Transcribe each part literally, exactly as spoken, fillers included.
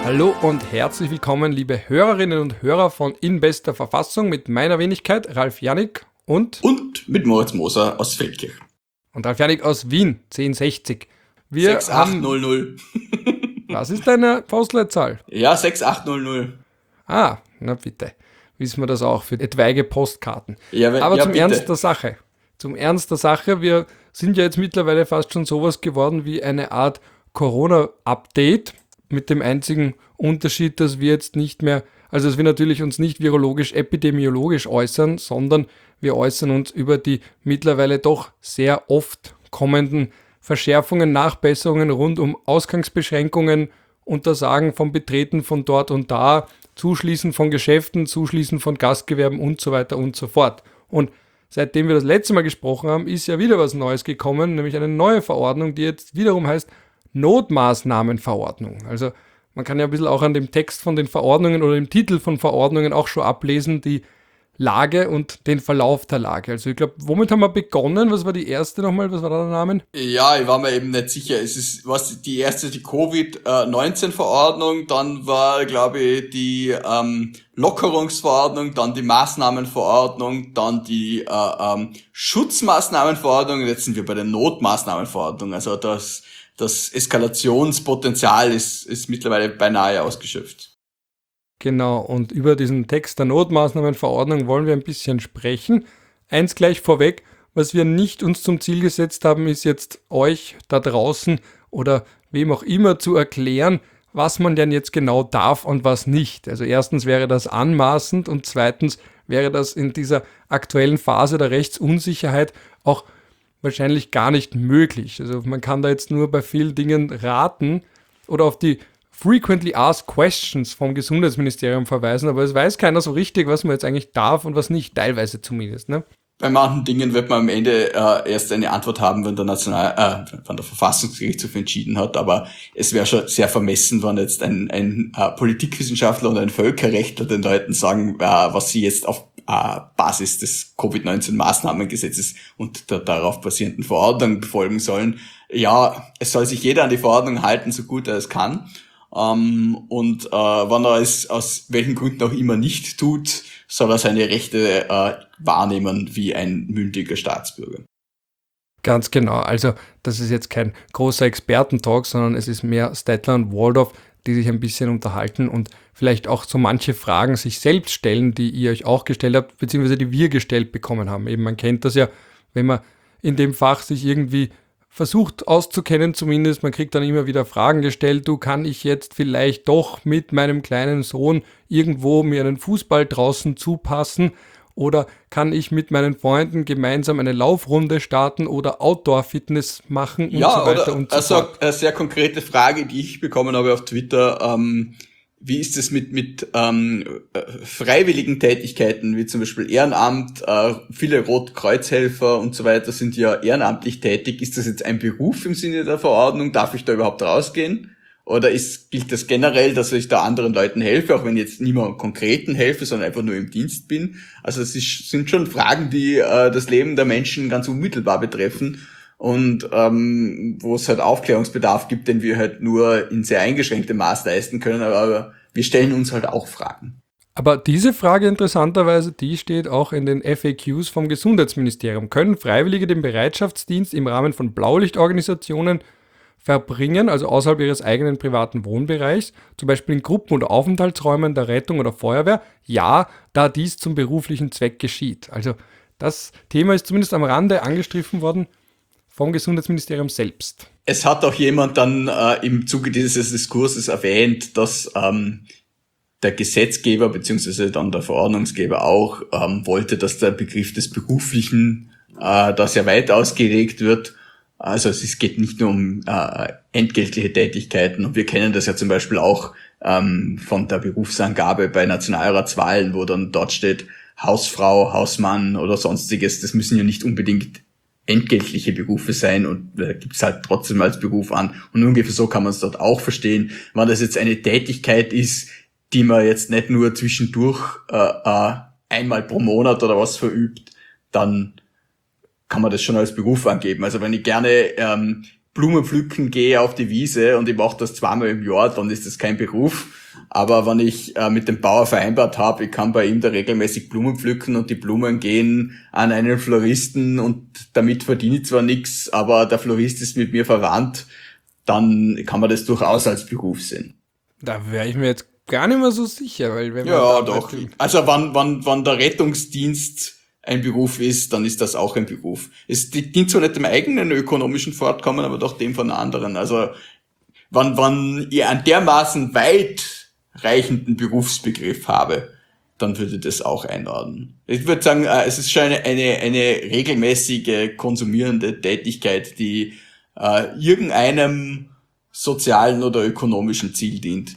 Hallo und herzlich willkommen, liebe Hörerinnen und Hörer von In bester Verfassung mit meiner Wenigkeit, Ralf Janik und... Und mit Moritz Moser aus Feldkirch. Und Ralf Janik aus Wien, zehn sechzig. Wir sechs acht null null. Haben, was ist deine Postleitzahl? Ja, sechs acht null null. Ah, na bitte. Wissen wir das auch für etwaige Postkarten. Ja, wenn, Aber ja, zum bitte. Ernst der Sache. Zum Ernst der Sache, wir sind ja jetzt mittlerweile fast schon sowas geworden wie eine Art Corona-Update, mit dem einzigen Unterschied, dass wir jetzt nicht mehr, also dass wir natürlich uns nicht virologisch, epidemiologisch äußern, sondern wir äußern uns über die mittlerweile doch sehr oft kommenden Verschärfungen, Nachbesserungen rund um Ausgangsbeschränkungen, Untersagen vom Betreten von dort und da, Zuschließen von Geschäften, Zuschließen von Gastgewerben und so weiter und so fort. Und seitdem wir das letzte Mal gesprochen haben, ist ja wieder was Neues gekommen, nämlich eine neue Verordnung, die jetzt wiederum heißt Notmaßnahmenverordnung. Also man kann ja ein bisschen auch an dem Text von den Verordnungen oder dem Titel von Verordnungen auch schon ablesen, die Lage und den Verlauf der Lage. Also ich glaube, womit haben wir begonnen? Was war die erste nochmal? Was war da der Name? Ja, ich war mir eben nicht sicher. Es ist was die erste, die Covid neunzehn Verordnung, dann war, glaube ich, die ähm, Lockerungsverordnung, dann die Maßnahmenverordnung, dann die äh, ähm, Schutzmaßnahmenverordnung und jetzt sind wir bei der Notmaßnahmenverordnung. Also das, das Eskalationspotenzial ist, ist mittlerweile beinahe ausgeschöpft. Genau, und über diesen Text der Notmaßnahmenverordnung wollen wir ein bisschen sprechen. Eins gleich vorweg, was wir nicht uns zum Ziel gesetzt haben, ist jetzt euch da draußen oder wem auch immer zu erklären, was man denn jetzt genau darf und was nicht. Also erstens wäre das anmaßend und zweitens wäre das in dieser aktuellen Phase der Rechtsunsicherheit auch wahrscheinlich gar nicht möglich. Also man kann da jetzt nur bei vielen Dingen raten oder auf die Frequently Asked Questions vom Gesundheitsministerium verweisen, aber es weiß keiner so richtig, was man jetzt eigentlich darf und was nicht, teilweise zumindest, ne? Bei manchen Dingen wird man am Ende äh, erst eine Antwort haben, wenn der National, äh, wenn der Verfassungsgerichtshof entschieden hat, aber es wäre schon sehr vermessen, wenn jetzt ein, ein äh, Politikwissenschaftler und ein Völkerrechtler den Leuten sagen, äh, was sie jetzt auf äh, Basis des Covid neunzehn Maßnahmengesetzes und der darauf basierenden Verordnung befolgen sollen. Ja, es soll sich jeder an die Verordnung halten, so gut er es kann. Um, und äh, wenn er es aus welchen Gründen auch immer nicht tut, soll er seine Rechte äh, wahrnehmen wie ein mündiger Staatsbürger. Ganz genau, also das ist jetzt kein großer Expertentalk, sondern es ist mehr Stettler und Waldorf, die sich ein bisschen unterhalten und vielleicht auch so manche Fragen sich selbst stellen, die ihr euch auch gestellt habt, beziehungsweise die wir gestellt bekommen haben. Eben man kennt das ja, wenn man in dem Fach sich irgendwie versucht auszukennen zumindest, man kriegt dann immer wieder Fragen gestellt, du, kann ich jetzt vielleicht doch mit meinem kleinen Sohn irgendwo mir einen Fußball draußen zupassen oder kann ich mit meinen Freunden gemeinsam eine Laufrunde starten oder Outdoor-Fitness machen und ja, so weiter oder und so also fort. Eine sehr konkrete Frage, die ich bekommen habe auf Twitter, ähm, wie ist es mit mit ähm, freiwilligen Tätigkeiten, wie zum Beispiel Ehrenamt, äh, viele Rotkreuzhelfer und so weiter sind ja ehrenamtlich tätig. Ist das jetzt ein Beruf im Sinne der Verordnung? Darf ich da überhaupt rausgehen? Oder ist, gilt das generell, dass ich da anderen Leuten helfe, auch wenn ich jetzt niemandem konkreten helfe, sondern einfach nur im Dienst bin? Also es ist, sind schon Fragen, die äh, das Leben der Menschen ganz unmittelbar betreffen. Und ähm, wo es halt Aufklärungsbedarf gibt, den wir halt nur in sehr eingeschränktem Maß leisten können, aber wir stellen uns halt auch Fragen. Aber diese Frage interessanterweise, die steht auch in den F A Qs vom Gesundheitsministerium. Können Freiwillige den Bereitschaftsdienst im Rahmen von Blaulichtorganisationen verbringen, also außerhalb ihres eigenen privaten Wohnbereichs, zum Beispiel in Gruppen- oder Aufenthaltsräumen der Rettung oder Feuerwehr? Ja, da dies zum beruflichen Zweck geschieht. Also das Thema ist zumindest am Rande angestriffen worden vom Gesundheitsministerium selbst. Es hat auch jemand dann äh, im Zuge dieses Diskurses erwähnt, dass ähm, der Gesetzgeber beziehungsweise dann der Verordnungsgeber auch ähm, wollte, dass der Begriff des Beruflichen äh, da sehr weit ausgelegt wird. Also es geht nicht nur um äh, entgeltliche Tätigkeiten und wir kennen das ja zum Beispiel auch ähm, von der Berufsangabe bei Nationalratswahlen, wo dann dort steht Hausfrau, Hausmann oder sonstiges. Das müssen ja nicht unbedingt entgeltliche Berufe sein und äh, gibt es halt trotzdem als Beruf an. Und ungefähr so kann man es dort auch verstehen. Wenn das jetzt eine Tätigkeit ist, die man jetzt nicht nur zwischendurch äh, äh, einmal pro Monat oder was verübt, dann kann man das schon als Beruf angeben. Also wenn ich gerne ähm, Blumen pflücken gehe auf die Wiese und ich mache das zweimal im Jahr, dann ist das kein Beruf. Aber wenn ich äh, mit dem Bauer vereinbart habe, ich kann bei ihm da regelmäßig Blumen pflücken und die Blumen gehen an einen Floristen und damit verdiene ich zwar nichts, aber der Florist ist mit mir verwandt, dann kann man das durchaus als Beruf sehen. Da wäre ich mir jetzt gar nicht mehr so sicher, weil wenn Ja, man doch. Also wenn, wenn, wenn der Rettungsdienst ein Beruf ist, dann ist das auch ein Beruf. Es dient zwar nicht dem eigenen ökonomischen Fortkommen, aber doch dem von anderen. Also wenn, wenn ich einen dermaßen weitreichenden Berufsbegriff habe, dann würde ich das auch einordnen. Ich würde sagen, es ist schon eine, eine, eine regelmäßige konsumierende Tätigkeit, die äh, irgendeinem sozialen oder ökonomischen Ziel dient.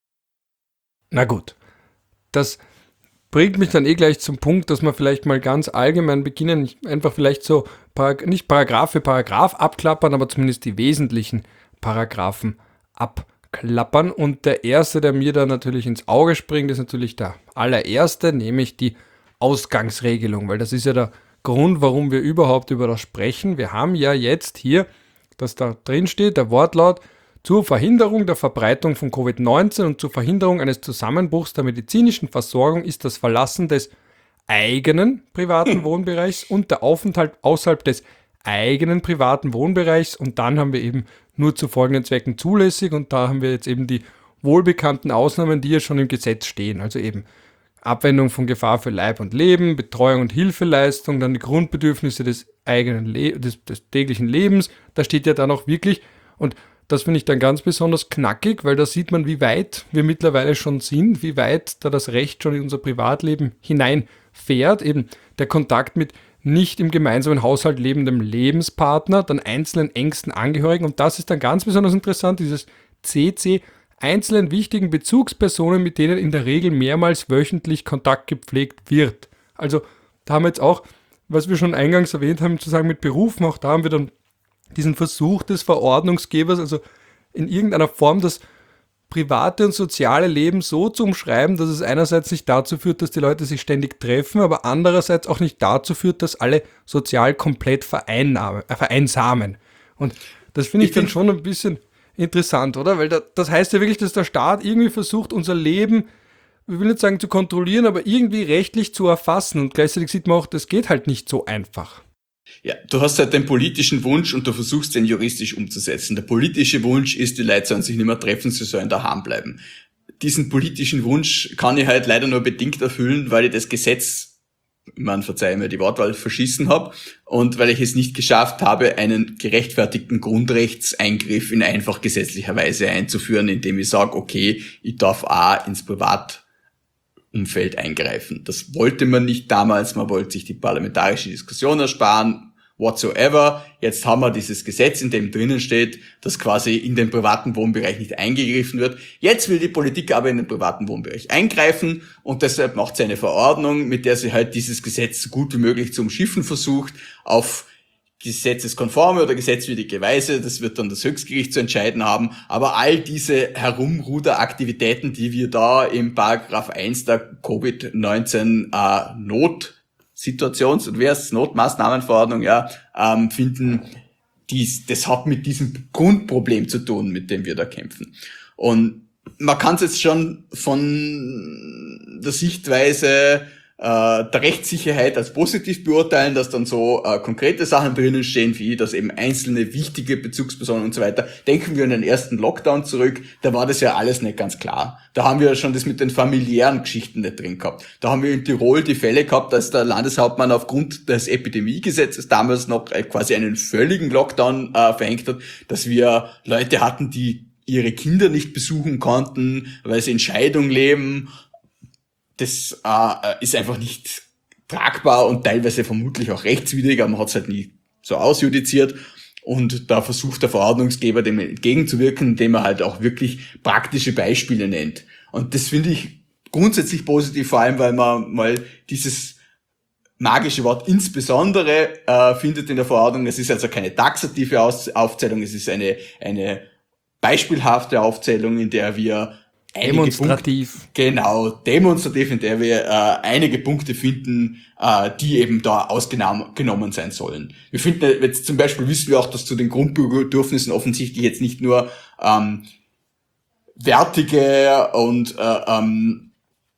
Na gut, das bringt mich dann eh gleich zum Punkt, dass wir vielleicht mal ganz allgemein beginnen, einfach vielleicht so, nicht Paragraph für Paragraph abklappern, aber zumindest die wesentlichen Paragraphen abklappern. Und der erste, der mir da natürlich ins Auge springt, ist natürlich der allererste, nämlich die Ausgangsregelung, weil das ist ja der Grund, warum wir überhaupt über das sprechen. Wir haben ja jetzt hier, dass da drin steht, der Wortlaut: Zur Verhinderung der Verbreitung von Covid neunzehn und zur Verhinderung eines Zusammenbruchs der medizinischen Versorgung ist das Verlassen des eigenen privaten Wohnbereichs und der Aufenthalt außerhalb des eigenen privaten Wohnbereichs, und dann haben wir eben nur zu folgenden Zwecken zulässig, und da haben wir jetzt eben die wohlbekannten Ausnahmen, die ja schon im Gesetz stehen, also eben Abwendung von Gefahr für Leib und Leben, Betreuung und Hilfeleistung, dann die Grundbedürfnisse des eigenen Le- des, des täglichen Lebens, da steht ja dann auch wirklich, und das finde ich dann ganz besonders knackig, weil da sieht man, wie weit wir mittlerweile schon sind, wie weit da das Recht schon in unser Privatleben hineinfährt. Eben der Kontakt mit nicht im gemeinsamen Haushalt lebendem Lebenspartner, dann einzelnen engsten Angehörigen. Und das ist dann ganz besonders interessant, dieses C C, einzelnen wichtigen Bezugspersonen, mit denen in der Regel mehrmals wöchentlich Kontakt gepflegt wird. Also da haben wir jetzt auch, was wir schon eingangs erwähnt haben, zu sagen mit Berufen, auch da haben wir dann diesen Versuch des Verordnungsgebers, also in irgendeiner Form das private und soziale Leben so zu umschreiben, dass es einerseits nicht dazu führt, dass die Leute sich ständig treffen, aber andererseits auch nicht dazu führt, dass alle sozial komplett vereinnahme, äh, vereinsamen. Und das finde ich, ich find dann schon ein bisschen interessant, oder? Weil da, das heißt ja wirklich, dass der Staat irgendwie versucht, unser Leben, ich will nicht sagen zu kontrollieren, aber irgendwie rechtlich zu erfassen. Und gleichzeitig sieht man auch, das geht halt nicht so einfach. Ja, du hast halt den politischen Wunsch und du versuchst den juristisch umzusetzen. Der politische Wunsch ist, die Leute sollen sich nicht mehr treffen, sie sollen daheim bleiben. Diesen politischen Wunsch kann ich halt leider nur bedingt erfüllen, weil ich das Gesetz, man verzeihe mir die Wortwahl, verschissen habe und weil ich es nicht geschafft habe, einen gerechtfertigten Grundrechtseingriff in einfach gesetzlicher Weise einzuführen, indem ich sage, okay, ich darf auch ins Privatumfeld eingreifen. Das wollte man nicht damals, man wollte sich die parlamentarische Diskussion ersparen, whatsoever. Jetzt haben wir dieses Gesetz, in dem drinnen steht, dass quasi in den privaten Wohnbereich nicht eingegriffen wird. Jetzt will die Politik aber in den privaten Wohnbereich eingreifen und deshalb macht sie eine Verordnung, mit der sie halt dieses Gesetz so gut wie möglich zu umschiffen versucht, auf gesetzeskonforme oder gesetzwidrige Weise. Das wird dann das Höchstgericht zu entscheiden haben. Aber all diese Herumruderaktivitäten, die wir da im Paragraph eins der Covid neunzehn äh, Not Situations- und wer ist Notmaßnahmenverordnung, ja, ähm, finden, dies, das hat mit diesem Grundproblem zu tun, mit dem wir da kämpfen. Und man kann es jetzt schon von der Sichtweise äh, der Rechtssicherheit als positiv beurteilen, dass dann so äh, konkrete Sachen drinnen stehen, wie dass eben einzelne wichtige Bezugspersonen und so weiter. Denken wir an den ersten Lockdown zurück, da war das ja alles nicht ganz klar. Da haben wir schon das mit den familiären Geschichten nicht drin gehabt. Da haben wir in Tirol die Fälle gehabt, dass der Landeshauptmann aufgrund des Epidemiegesetzes damals noch äh, quasi einen völligen Lockdown äh, verhängt hat, dass wir Leute hatten, die ihre Kinder nicht besuchen konnten, weil sie in Scheidung leben. Das äh, ist einfach nicht tragbar und teilweise vermutlich auch rechtswidrig, aber man hat es halt nie so ausjudiziert. Und da versucht der Verordnungsgeber dem entgegenzuwirken, indem er halt auch wirklich praktische Beispiele nennt. Und das finde ich grundsätzlich positiv, vor allem weil man mal dieses magische Wort insbesondere äh, findet in der Verordnung. Es ist also keine taxative Aus- Aufzählung, es ist eine, eine beispielhafte Aufzählung, in der wir einige Demonstrativ. Punkte, genau, demonstrativ, in der wir äh, einige Punkte finden, äh, die eben da ausgenommen sein sollen. Wir finden jetzt zum Beispiel, wissen wir auch, dass zu den Grundbedürfnissen offensichtlich jetzt nicht nur ähm, wertige und äh, ähm,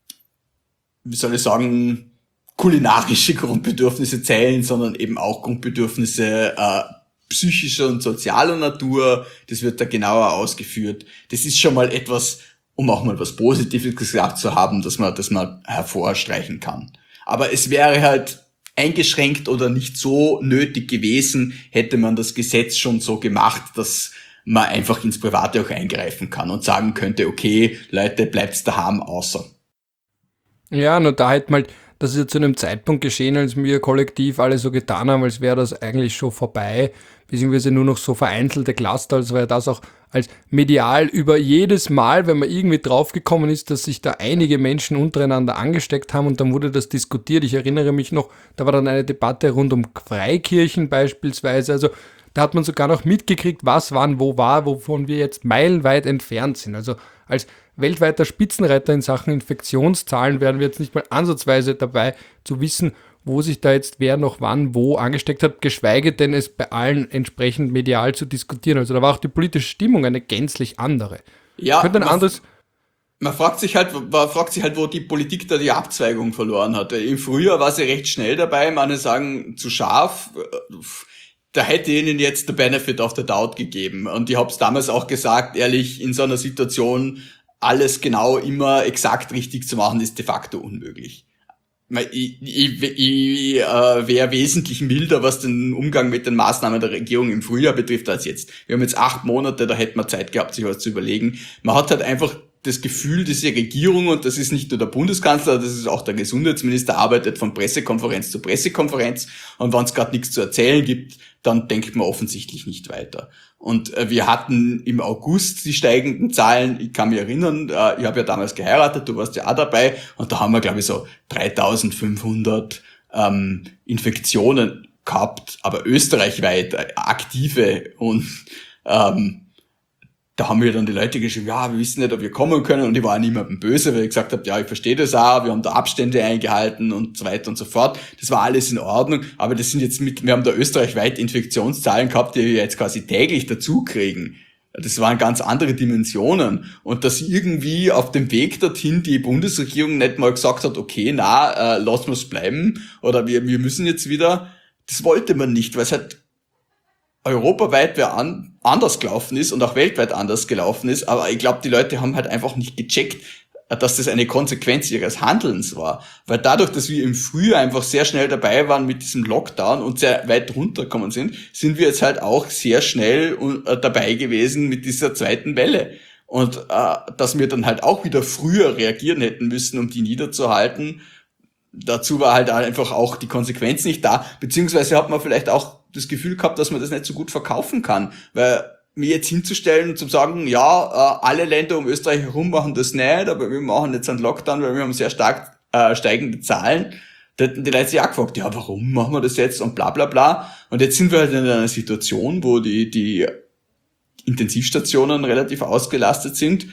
wie soll ich sagen, kulinarische Grundbedürfnisse zählen, sondern eben auch Grundbedürfnisse äh, psychischer und sozialer Natur. Das wird da genauer ausgeführt. Das ist schon mal etwas, um auch mal was Positives gesagt zu haben, dass man, dass man hervorstreichen kann. Aber es wäre halt eingeschränkt oder nicht so nötig gewesen, hätte man das Gesetz schon so gemacht, dass man einfach ins Private auch eingreifen kann und sagen könnte, okay, Leute, bleibt's daheim außer. Ja, nur da halt mal, das ist ja zu einem Zeitpunkt geschehen, als wir kollektiv alle so getan haben, als wäre das eigentlich schon vorbei, beziehungsweise nur noch so vereinzelte Cluster, als wäre das auch als medial über jedes Mal, wenn man irgendwie draufgekommen ist, dass sich da einige Menschen untereinander angesteckt haben und dann wurde das diskutiert. Ich erinnere mich noch, da war dann eine Debatte rund um Freikirchen beispielsweise, also da hat man sogar noch mitgekriegt, was wann wo war, wovon wir jetzt meilenweit entfernt sind. Also als weltweiter Spitzenreiter in Sachen Infektionszahlen wären wir jetzt nicht mal ansatzweise dabei zu wissen, wo sich da jetzt wer noch wann wo angesteckt hat, geschweige denn es bei allen entsprechend medial zu diskutieren. Also da war auch die politische Stimmung eine gänzlich andere. Ja, Könnte ein man, anderes man fragt sich halt, man fragt sich halt, wo die Politik da die Abzweigung verloren hat. Im Frühjahr war sie recht schnell dabei, manche sagen zu scharf. Da hätte ihnen jetzt der Benefit of the Doubt gegeben. Und ich habe es damals auch gesagt, ehrlich, in so einer Situation alles genau immer exakt richtig zu machen, ist de facto unmöglich. Ich, ich, ich äh, wäre wesentlich milder, was den Umgang mit den Maßnahmen der Regierung im Frühjahr betrifft, als jetzt. Wir haben jetzt acht Monate, da hätte man Zeit gehabt, sich was zu überlegen. Man hat halt einfach das Gefühl, diese Regierung, und das ist nicht nur der Bundeskanzler, das ist auch der Gesundheitsminister, arbeitet von Pressekonferenz zu Pressekonferenz, und wenn es gerade nichts zu erzählen gibt, dann denkt man offensichtlich nicht weiter. Und äh, wir hatten im August die steigenden Zahlen, ich kann mich erinnern, äh, ich habe ja damals geheiratet, du warst ja auch dabei, und da haben wir, glaube ich, so dreitausendfünfhundert ähm, Infektionen gehabt, aber österreichweit äh, aktive, und ähm, da haben mir dann die Leute geschrieben, ja, wir wissen nicht, ob wir kommen können, und ich war niemandem böse, weil ich gesagt habe, ja, ich verstehe das auch, wir haben da Abstände eingehalten und so weiter und so fort. Das war alles in Ordnung, aber das sind jetzt mit, wir haben da österreichweit Infektionszahlen gehabt, die wir jetzt quasi täglich dazu kriegen. Das waren ganz andere Dimensionen, und dass irgendwie auf dem Weg dorthin die Bundesregierung nicht mal gesagt hat, okay, na, äh, lassen wir es bleiben, oder wir, wir müssen jetzt wieder, das wollte man nicht, weil es halt europaweit wer an, anders gelaufen ist und auch weltweit anders gelaufen ist, aber ich glaube, die Leute haben halt einfach nicht gecheckt, dass das eine Konsequenz ihres Handelns war. Weil dadurch, dass wir im Frühjahr einfach sehr schnell dabei waren mit diesem Lockdown und sehr weit runtergekommen sind, sind wir jetzt halt auch sehr schnell dabei gewesen mit dieser zweiten Welle. Und äh, dass wir dann halt auch wieder früher reagieren hätten müssen, um die niederzuhalten, dazu war halt einfach auch die Konsequenz nicht da, beziehungsweise hat man vielleicht auch das Gefühl gehabt, dass man das nicht so gut verkaufen kann, weil mir jetzt hinzustellen und zu sagen, ja, alle Länder um Österreich herum machen das nicht, aber wir machen jetzt einen Lockdown, weil wir haben sehr stark äh, steigende Zahlen. Da hätten die Leute sich auch gefragt, ja, warum machen wir das jetzt und bla bla bla. Und jetzt sind wir halt in einer Situation, wo die, die Intensivstationen relativ ausgelastet sind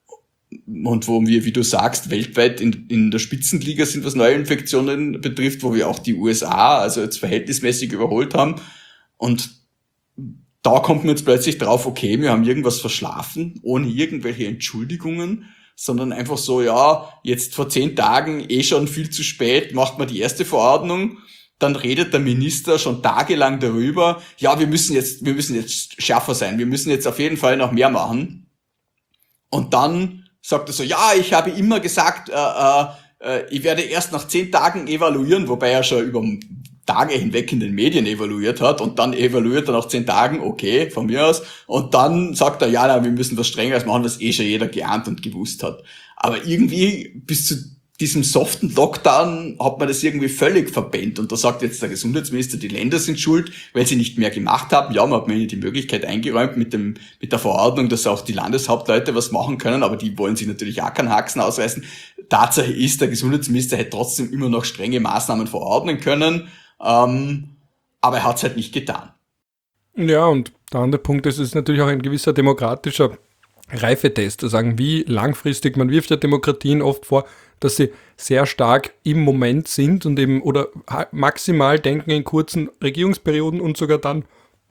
und wo wir, wie du sagst, weltweit in, in der Spitzenliga sind, was Neuinfektionen betrifft, wo wir auch die U S A also jetzt verhältnismäßig überholt haben. Und da kommt man jetzt plötzlich drauf, okay, wir haben irgendwas verschlafen, ohne irgendwelche Entschuldigungen, sondern einfach so, ja, jetzt vor zehn Tagen eh schon viel zu spät, macht man die erste Verordnung, dann redet der Minister schon tagelang darüber, ja, wir müssen jetzt, wir müssen jetzt schärfer sein, wir müssen jetzt auf jeden Fall noch mehr machen. Und dann sagt er so, ja, ich habe immer gesagt, äh, äh, ich werde erst nach zehn Tagen evaluieren, wobei er schon über Tage hinweg in den Medien evaluiert hat, und dann evaluiert er nach zehn Tagen, okay, von mir aus, und dann sagt er, ja, na, wir müssen was Strengeres machen, was eh schon jeder geahnt und gewusst hat. Aber irgendwie bis zu diesem soften Lockdown hat man das irgendwie völlig verpennt, und da sagt jetzt der Gesundheitsminister, die Länder sind schuld, weil sie nicht mehr gemacht haben. Ja, man hat mir die Möglichkeit eingeräumt mit dem mit der Verordnung, dass auch die Landeshauptleute was machen können, aber die wollen sich natürlich auch keinen Haxen ausreißen. Tatsache ist, der Gesundheitsminister hätte trotzdem immer noch strenge Maßnahmen verordnen können, ähm, aber er hat es halt nicht getan. Ja, und der andere Punkt ist, es ist natürlich auch ein gewisser demokratischer Reifetest, zu sagen, wie langfristig, man wirft ja Demokratien oft vor, dass sie sehr stark im Moment sind und eben oder maximal denken in kurzen Regierungsperioden und sogar dann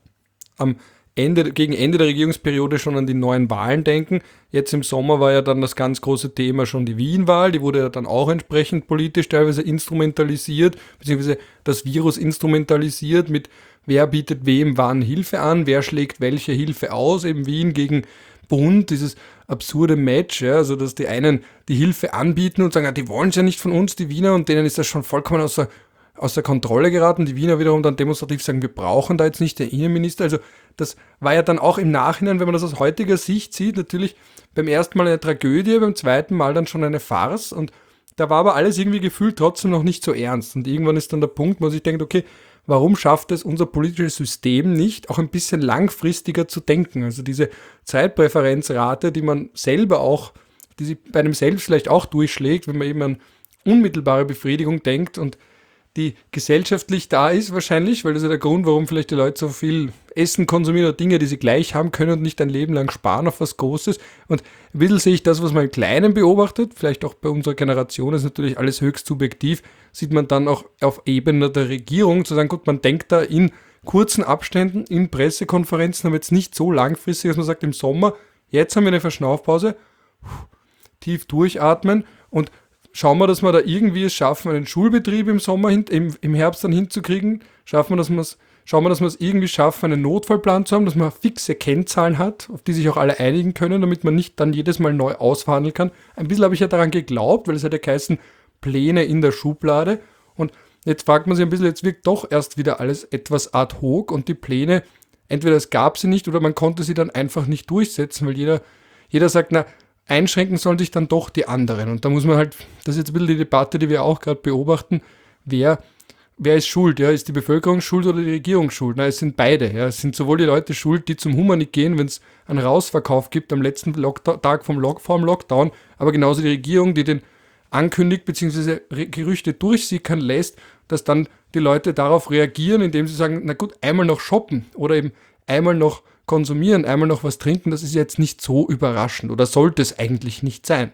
am Ende, gegen Ende der Regierungsperiode schon an die neuen Wahlen denken. Jetzt im Sommer war ja dann das ganz große Thema schon die Wien-Wahl, die wurde ja dann auch entsprechend politisch teilweise instrumentalisiert, beziehungsweise das Virus instrumentalisiert mit wer bietet wem wann Hilfe an, wer schlägt welche Hilfe aus, eben Wien gegen Bund, dieses absurde Match, ja, also dass die einen die Hilfe anbieten und sagen, ja, die wollen es ja nicht von uns, die Wiener, und denen ist das schon vollkommen außer, außer Kontrolle geraten. Die Wiener wiederum dann demonstrativ sagen, wir brauchen da jetzt nicht den Innenminister. Also das war ja dann auch im Nachhinein, wenn man das aus heutiger Sicht sieht, natürlich beim ersten Mal eine Tragödie, beim zweiten Mal dann schon eine Farce, und da war aber alles irgendwie gefühlt trotzdem noch nicht so ernst. Und irgendwann ist dann der Punkt, wo man sich denkt, okay, warum schafft es unser politisches System nicht, auch ein bisschen langfristiger zu denken? Also diese Zeitpräferenzrate, die man selber auch, die sich bei einem selbst vielleicht auch durchschlägt, wenn man eben an unmittelbare Befriedigung denkt und die gesellschaftlich da ist wahrscheinlich, weil das ist ja der Grund, warum vielleicht die Leute so viel Essen konsumieren oder Dinge, die sie gleich haben können und nicht ein Leben lang sparen auf was Großes. Und ein bisschen sehe ich das, was man im Kleinen beobachtet, vielleicht auch bei unserer Generation, ist natürlich alles höchst subjektiv, sieht man dann auch auf Ebene der Regierung, zu sagen, gut, man denkt da in kurzen Abständen, in Pressekonferenzen, aber jetzt nicht so langfristig, dass man sagt, im Sommer, jetzt haben wir eine Verschnaufpause, tief durchatmen und schauen wir, dass wir da irgendwie es schaffen, einen Schulbetrieb im Sommer, hin, im, im Herbst dann hinzukriegen. Schaffen wir, dass wir es, schauen wir, dass wir es irgendwie schaffen, einen Notfallplan zu haben, dass man fixe Kennzahlen hat, auf die sich auch alle einigen können, damit man nicht dann jedes Mal neu ausverhandeln kann. Ein bisschen habe ich ja daran geglaubt, weil es hat ja geheißen, Pläne in der Schublade. Und jetzt fragt man sich ein bisschen, jetzt wirkt doch erst wieder alles etwas ad hoc und die Pläne, entweder es gab sie nicht oder man konnte sie dann einfach nicht durchsetzen, weil jeder, jeder sagt, na, einschränken sollen sich dann doch die anderen. Und da muss man halt, das ist jetzt ein bisschen die Debatte, die wir auch gerade beobachten, wer, wer ist schuld? Ja? Ist die Bevölkerung schuld oder die Regierung schuld? Na, es sind beide. Ja? Es sind sowohl die Leute schuld, die zum Humanik gehen, wenn es einen Rausverkauf gibt am letzten Lockdown, Tag vom Lock, vor dem Lockdown, aber genauso die Regierung, die den ankündigt bzw. Gerüchte durchsickern lässt, dass dann die Leute darauf reagieren, indem sie sagen, na gut, einmal noch shoppen oder eben einmal noch konsumieren, einmal noch was trinken, das ist jetzt nicht so überraschend oder sollte es eigentlich nicht sein.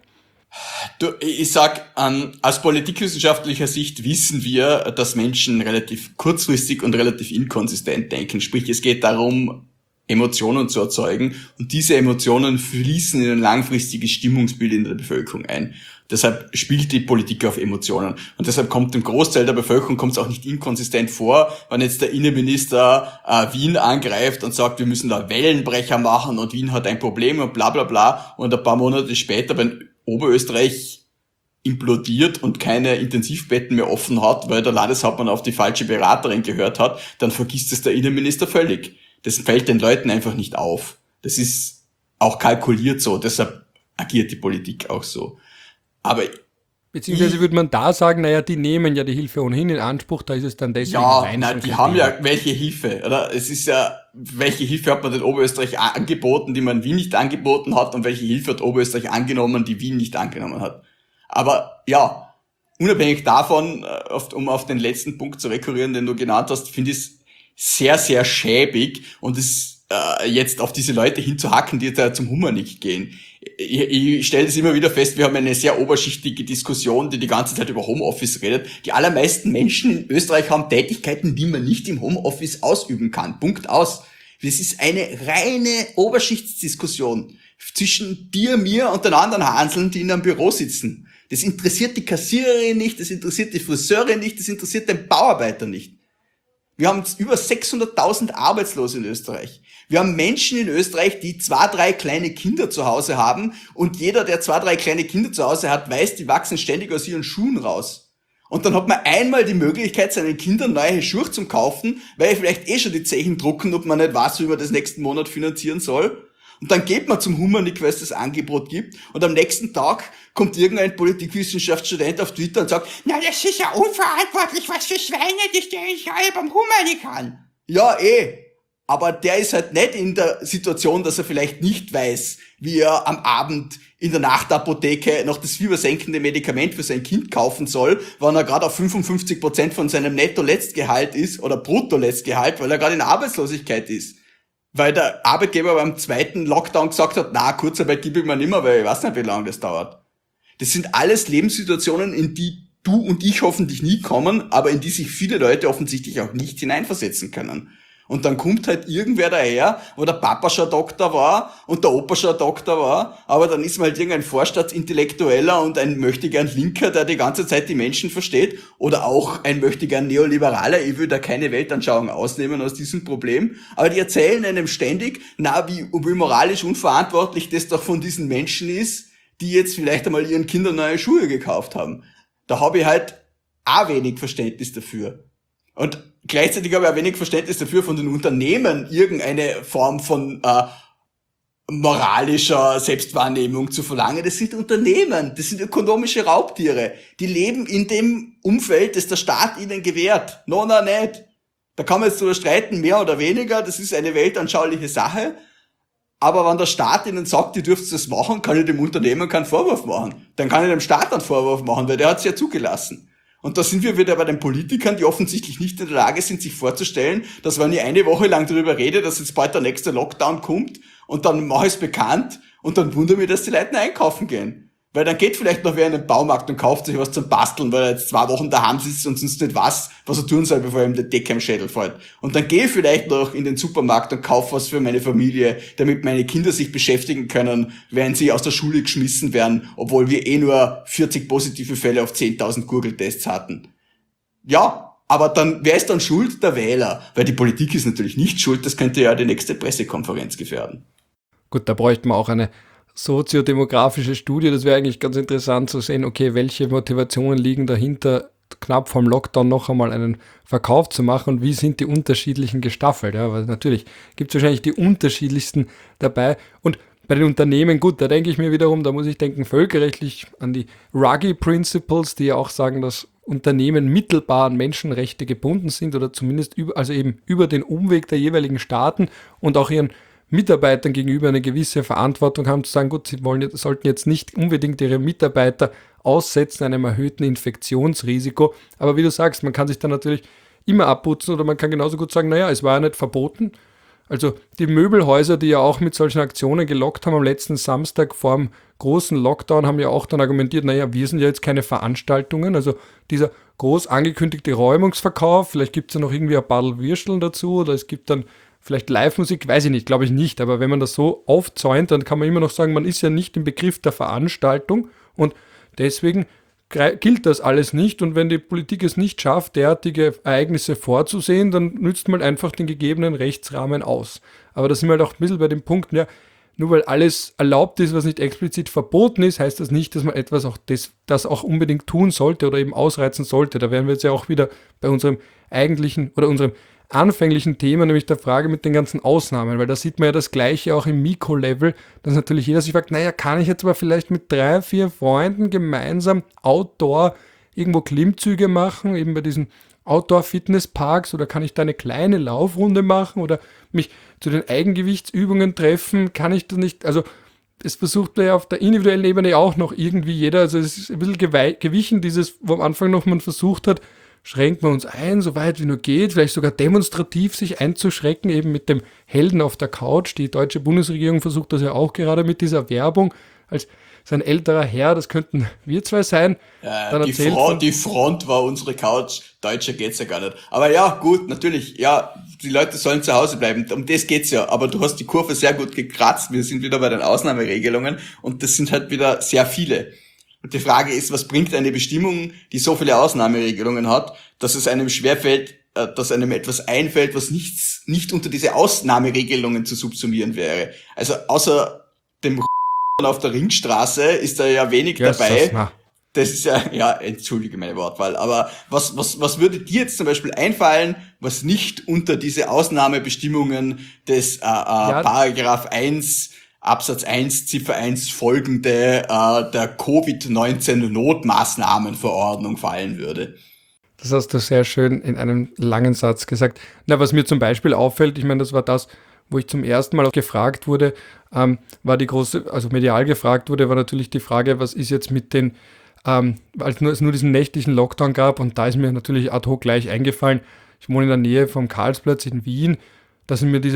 Du, ich sag, ähm, aus politikwissenschaftlicher Sicht wissen wir, dass Menschen relativ kurzfristig und relativ inkonsistent denken. Sprich, es geht darum, Emotionen zu erzeugen und diese Emotionen fließen in ein langfristiges Stimmungsbild in der Bevölkerung ein. Deshalb spielt die Politik auf Emotionen. Und deshalb kommt dem Großteil der Bevölkerung kommt es auch nicht inkonsistent vor, wenn jetzt der Innenminister äh, Wien angreift und sagt, wir müssen da Wellenbrecher machen und Wien hat ein Problem und bla bla bla. Und ein paar Monate später, wenn Oberösterreich implodiert und keine Intensivbetten mehr offen hat, weil der Landeshauptmann auf die falsche Beraterin gehört hat, dann vergisst es der Innenminister völlig. Das fällt den Leuten einfach nicht auf. Das ist auch kalkuliert so, deshalb agiert die Politik auch so. Aber beziehungsweise ich, würde man da sagen, naja, die nehmen ja die Hilfe ohnehin in Anspruch, da ist es dann deswegen ja, na, die haben ja welche Hilfe, oder? Es ist ja, welche Hilfe hat man den Oberösterreich angeboten, die man Wien nicht angeboten hat, und welche Hilfe hat Oberösterreich angenommen, die Wien nicht angenommen hat. Aber ja, unabhängig davon, um auf den letzten Punkt zu rekurrieren, den du genannt hast, finde ich es sehr, sehr schäbig und es äh, jetzt auf diese Leute hinzuhacken, die da zum Humanik gehen. Ich, ich stelle das immer wieder fest, wir haben eine sehr oberschichtige Diskussion, die die ganze Zeit über Homeoffice redet. Die allermeisten Menschen in Österreich haben Tätigkeiten, die man nicht im Homeoffice ausüben kann. Punkt aus. Das ist eine reine Oberschichtsdiskussion zwischen dir, mir und den anderen Hanseln, die in einem Büro sitzen. Das interessiert die Kassiererin nicht, das interessiert die Friseurin nicht, das interessiert den Bauarbeiter nicht. Wir haben über sechshunderttausend Arbeitslose in Österreich. Wir haben Menschen in Österreich, die zwei, drei kleine Kinder zu Hause haben, und jeder, der zwei, drei kleine Kinder zu Hause hat, weiß, die wachsen ständig aus ihren Schuhen raus. Und dann hat man einmal die Möglichkeit, seinen Kindern neue Schuhe zu kaufen, weil er vielleicht eh schon die Zechen drucken und man nicht weiß, wie man das nächsten Monat finanzieren soll. Und dann geht man zum Humanik, weil es das Angebot gibt, und am nächsten Tag kommt irgendein Politikwissenschaftsstudent auf Twitter und sagt, na, das ist ja unverantwortlich, was für Schweine, die stellen sich alle beim Humanik an. Ja, eh. Aber der ist halt nicht in der Situation, dass er vielleicht nicht weiß, wie er am Abend in der Nachtapotheke noch das fiebersenkende Medikament für sein Kind kaufen soll, wenn er gerade auf fünfundfünfzig Prozent von seinem Netto-Letztgehalt ist oder Brutto-Letztgehalt, weil er gerade in Arbeitslosigkeit ist. weil der Arbeitgeber beim zweiten Lockdown gesagt hat, na, Kurzarbeit gebe ich mir nicht mehr, weil ich weiß nicht, wie lange das dauert. Das sind alles Lebenssituationen, in die du und ich hoffentlich nie kommen, aber in die sich viele Leute offensichtlich auch nicht hineinversetzen können. Und dann kommt halt irgendwer daher, wo der Papa schon Doktor war und der Opa schon Doktor war, aber dann ist man halt irgendein Vorstaatsintellektueller und ein möchtegern Linker, der die ganze Zeit die Menschen versteht, oder auch ein möchtegern Neoliberaler. Ich will da keine Weltanschauung ausnehmen aus diesem Problem, aber die erzählen einem ständig, na, wie, wie moralisch unverantwortlich das doch von diesen Menschen ist, die jetzt vielleicht einmal ihren Kindern neue Schuhe gekauft haben. Da habe ich halt auch wenig Verständnis dafür. Und gleichzeitig habe ich auch wenig Verständnis dafür, von den Unternehmen irgendeine Form von äh, moralischer Selbstwahrnehmung zu verlangen. Das sind Unternehmen, das sind ökonomische Raubtiere. Die leben in dem Umfeld, das der Staat ihnen gewährt. No, no, nicht. Da kann man jetzt drüber streiten, mehr oder weniger. Das ist eine weltanschauliche Sache. Aber wenn der Staat ihnen sagt, ihr dürft das machen, kann ich dem Unternehmen keinen Vorwurf machen. Dann kann ich dem Staat einen Vorwurf machen, weil der hat es ja zugelassen. Und da sind wir wieder bei den Politikern, die offensichtlich nicht in der Lage sind, sich vorzustellen, dass wenn ich eine Woche lang darüber rede, dass jetzt bald der nächste Lockdown kommt und dann mache ich es bekannt und dann wundere mich, dass die Leute einkaufen gehen. Weil dann geht vielleicht noch wer in den Baumarkt und kauft sich was zum Basteln, weil er jetzt zwei Wochen daheim sitzt und sonst nicht weiß, was er tun soll, bevor ihm die Decke am Schädel fällt. Und dann gehe ich vielleicht noch in den Supermarkt und kaufe was für meine Familie, damit meine Kinder sich beschäftigen können, während sie aus der Schule geschmissen werden, obwohl wir eh nur vierzig positive Fälle auf zehntausend Gurgeltests hatten. Ja, aber dann, wer ist dann schuld? Der Wähler. Weil die Politik ist natürlich nicht schuld, das könnte ja die nächste Pressekonferenz gefährden. Gut, da bräuchten wir auch eine soziodemografische Studie, das wäre eigentlich ganz interessant zu sehen, okay, welche Motivationen liegen dahinter, knapp vorm Lockdown noch einmal einen Verkauf zu machen und wie sind die unterschiedlichen gestaffelt, ja, weil natürlich gibt es wahrscheinlich die unterschiedlichsten dabei und bei den Unternehmen, gut, da denke ich mir wiederum, da muss ich denken, völkerrechtlich an die Ruggie Principles, die ja auch sagen, dass Unternehmen mittelbar an Menschenrechte gebunden sind oder zumindest über, also eben über den Umweg der jeweiligen Staaten und auch ihren Mitarbeitern gegenüber eine gewisse Verantwortung haben, zu sagen, gut, sie wollen, sollten jetzt nicht unbedingt ihre Mitarbeiter aussetzen einem erhöhten Infektionsrisiko. Aber wie du sagst, man kann sich dann natürlich immer abputzen oder man kann genauso gut sagen, naja, es war ja nicht verboten. Also die Möbelhäuser, die ja auch mit solchen Aktionen gelockt haben am letzten Samstag vor dem großen Lockdown, haben ja auch dann argumentiert, naja, wir sind ja jetzt keine Veranstaltungen. Also dieser groß angekündigte Räumungsverkauf, vielleicht gibt es ja noch irgendwie ein paar Würsteln dazu oder es gibt dann vielleicht Live-Musik, weiß ich nicht, glaube ich nicht, aber wenn man das so aufzäunt, dann kann man immer noch sagen, man ist ja nicht im Begriff der Veranstaltung und deswegen gilt das alles nicht und wenn die Politik es nicht schafft, derartige Ereignisse vorzusehen, dann nützt man einfach den gegebenen Rechtsrahmen aus. Aber da sind wir halt auch ein bisschen bei dem Punkt, ja, nur weil alles erlaubt ist, was nicht explizit verboten ist, heißt das nicht, dass man etwas auch das, das auch unbedingt tun sollte oder eben ausreizen sollte. Da wären wir jetzt ja auch wieder bei unserem eigentlichen oder unserem anfänglichen Thema, nämlich der Frage mit den ganzen Ausnahmen, weil da sieht man ja das Gleiche auch im Mikro-Level, dass natürlich jeder sich fragt, naja, kann ich jetzt aber vielleicht mit drei, vier Freunden gemeinsam Outdoor irgendwo Klimmzüge machen, eben bei diesen Outdoor-Fitnessparks oder kann ich da eine kleine Laufrunde machen oder mich zu den Eigengewichtsübungen treffen, kann ich das nicht, also es versucht ja auf der individuellen Ebene auch noch irgendwie jeder, also es ist ein bisschen gewei- gewichen, dieses, wo am Anfang noch man versucht hat, schränken wir uns ein, so weit wie nur geht, vielleicht sogar demonstrativ sich einzuschrecken, eben mit dem Helden auf der Couch. Die deutsche Bundesregierung versucht das ja auch gerade mit dieser Werbung, als sein älterer Herr, das könnten wir zwei sein. Ja, dann die, erzählt Front, von, die Front war unsere Couch, Deutscher geht's ja gar nicht. Aber ja, gut, natürlich, ja, die Leute sollen zu Hause bleiben, um das geht's ja. Aber du hast die Kurve sehr gut gekratzt, wir sind wieder bei den Ausnahmeregelungen und das sind halt wieder sehr viele. Und die Frage ist, was bringt eine Bestimmung, die so viele Ausnahmeregelungen hat, dass es einem schwerfällt, dass einem etwas einfällt, was nichts, nicht unter diese Ausnahmeregelungen zu subsumieren wäre. Also außer dem auf der Ringstraße ist da ja wenig yes, dabei. Das, das ist ja, ja, entschuldige meine Wortwahl, aber was, was, was würde dir jetzt zum Beispiel einfallen, was nicht unter diese Ausnahmebestimmungen des äh, äh, ja. Paragraph eins Absatz eins, Ziffer eins folgende äh, der Covid neunzehn Notmaßnahmenverordnung fallen würde? Das hast du sehr schön in einem langen Satz gesagt. Na, was mir zum Beispiel auffällt, ich meine, das war das, wo ich zum ersten Mal auch gefragt wurde, ähm, war die große, also medial gefragt wurde, war natürlich die Frage, was ist jetzt mit den, ähm, als nur, es nur diesen nächtlichen Lockdown gab und da ist mir natürlich ad hoc gleich eingefallen, ich wohne in der Nähe vom Karlsplatz in Wien, da sind mir diese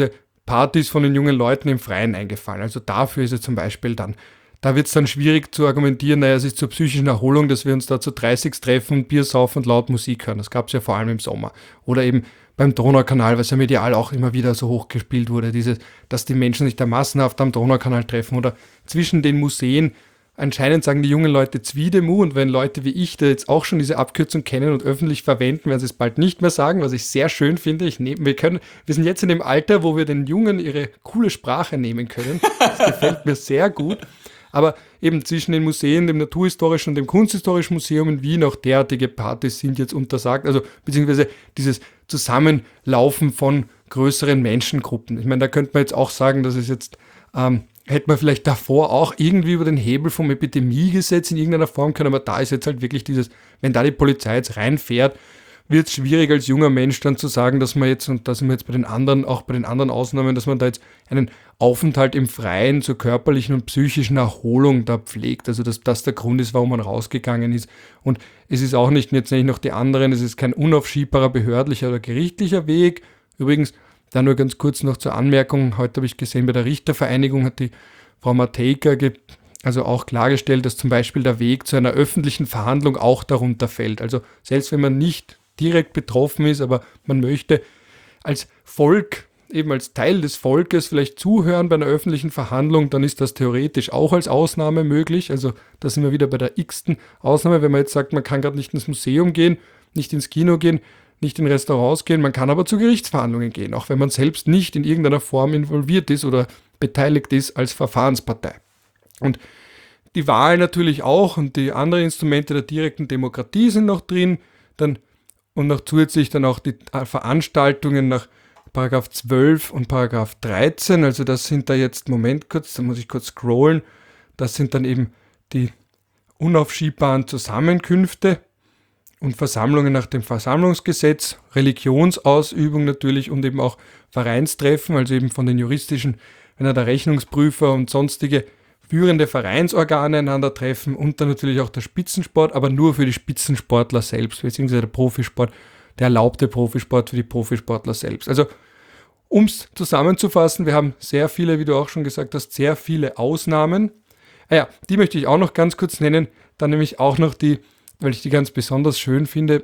Partys von den jungen Leuten im Freien eingefallen. Also dafür ist es zum Beispiel dann, da wird es dann schwierig zu argumentieren, naja, es ist zur psychischen Erholung, dass wir uns da zu dreißig treffen, Bier saufen und laut Musik hören. Das gab es ja vor allem im Sommer. Oder eben beim Donaukanal, was ja medial auch immer wieder so hochgespielt wurde, dieses, dass die Menschen sich da massenhaft am Donaukanal treffen oder zwischen den Museen. Anscheinend sagen die jungen Leute Zwiedemu, und wenn Leute wie ich, da jetzt auch schon diese Abkürzung kennen und öffentlich verwenden, werden sie es bald nicht mehr sagen, was ich sehr schön finde. Ich nehm, wir, können, wir sind jetzt in dem Alter, wo wir den Jungen ihre coole Sprache nehmen können. Das gefällt mir sehr gut. Aber eben zwischen den Museen, dem Naturhistorischen und dem Kunsthistorischen Museum in Wien, auch derartige Partys sind jetzt untersagt, also beziehungsweise dieses Zusammenlaufen von größeren Menschengruppen. Ich meine, da könnte man jetzt auch sagen, dass es jetzt, ähm, hätte man vielleicht davor auch irgendwie über den Hebel vom Epidemiegesetz in irgendeiner Form können, aber da ist jetzt halt wirklich dieses, wenn da die Polizei jetzt reinfährt, wird es schwierig als junger Mensch dann zu sagen, dass man jetzt, und da sind wir jetzt bei den anderen, auch bei den anderen Ausnahmen, dass man da jetzt einen Aufenthalt im Freien zur körperlichen und psychischen Erholung da pflegt. Also dass das der Grund ist, warum man rausgegangen ist. Und es ist auch nicht, jetzt nenne ich noch die anderen, es ist kein unaufschiebbarer behördlicher oder gerichtlicher Weg. Übrigens, da nur ganz kurz noch zur Anmerkung, heute habe ich gesehen, bei der Richtervereinigung hat die Frau Matejka ge- also auch klargestellt, dass zum Beispiel der Weg zu einer öffentlichen Verhandlung auch darunter fällt. Also selbst wenn man nicht direkt betroffen ist, aber man möchte als Volk, eben als Teil des Volkes vielleicht zuhören bei einer öffentlichen Verhandlung, dann ist das theoretisch auch als Ausnahme möglich. Also da sind wir wieder bei der x-ten Ausnahme, wenn man jetzt sagt, man kann gerade nicht ins Museum gehen, nicht ins Kino gehen, nicht in Restaurants gehen, man kann aber zu Gerichtsverhandlungen gehen, auch wenn man selbst nicht in irgendeiner Form involviert ist oder beteiligt ist als Verfahrenspartei. Und die Wahl natürlich auch und die anderen Instrumente der direkten Demokratie sind noch drin, dann und noch zusätzlich dann auch die Veranstaltungen nach Paragraph zwölf und Paragraph dreizehn, also das sind da jetzt, Moment kurz, da muss ich kurz scrollen, das sind dann eben die unaufschiebbaren Zusammenkünfte und Versammlungen nach dem Versammlungsgesetz, Religionsausübung natürlich und eben auch Vereinstreffen, also eben von den juristischen, wenn der Rechnungsprüfer und sonstige führende Vereinsorgane einander treffen und dann natürlich auch der Spitzensport, aber nur für die Spitzensportler selbst, beziehungsweise der Profisport, der erlaubte Profisport für die Profisportler selbst. Also um es zusammenzufassen, wir haben sehr viele, wie du auch schon gesagt hast, sehr viele Ausnahmen. Ah ja, die möchte ich auch noch ganz kurz nennen, dann nämlich auch noch die, weil ich die ganz besonders schön finde,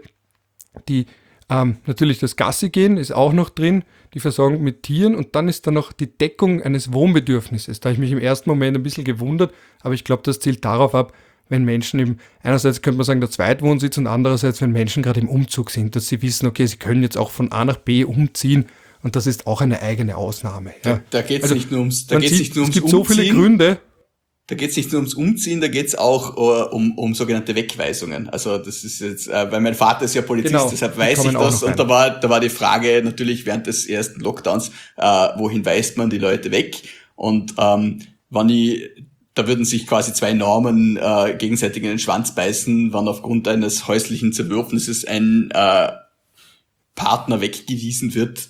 die ähm, natürlich das Gassi gehen ist auch noch drin, die Versorgung mit Tieren und dann ist da noch die Deckung eines Wohnbedürfnisses. Da habe ich mich im ersten Moment ein bisschen gewundert, aber ich glaube, das zielt darauf ab, wenn Menschen eben, einerseits könnte man sagen, der Zweitwohnsitz und andererseits, wenn Menschen gerade im Umzug sind, dass sie wissen, okay, sie können jetzt auch von A nach B umziehen und das ist auch eine eigene Ausnahme. Ja. Da, da geht es also, nicht nur ums, da geht's sieht, nicht nur ums Es gibt Umziehen. so viele Gründe. Da geht es nicht nur ums Umziehen, da geht es auch uh, um, um sogenannte Wegweisungen. Also das ist jetzt, äh, weil mein Vater ist ja Polizist, genau, deshalb weiß ich das. Und da war, da war die Frage natürlich während des ersten Lockdowns, äh, wohin weist man die Leute weg? Und ähm, wenn ich, da würden sich quasi zwei Normen äh, gegenseitig in den Schwanz beißen, wenn aufgrund eines häuslichen Zerwürfnisses ein äh, Partner weggewiesen wird.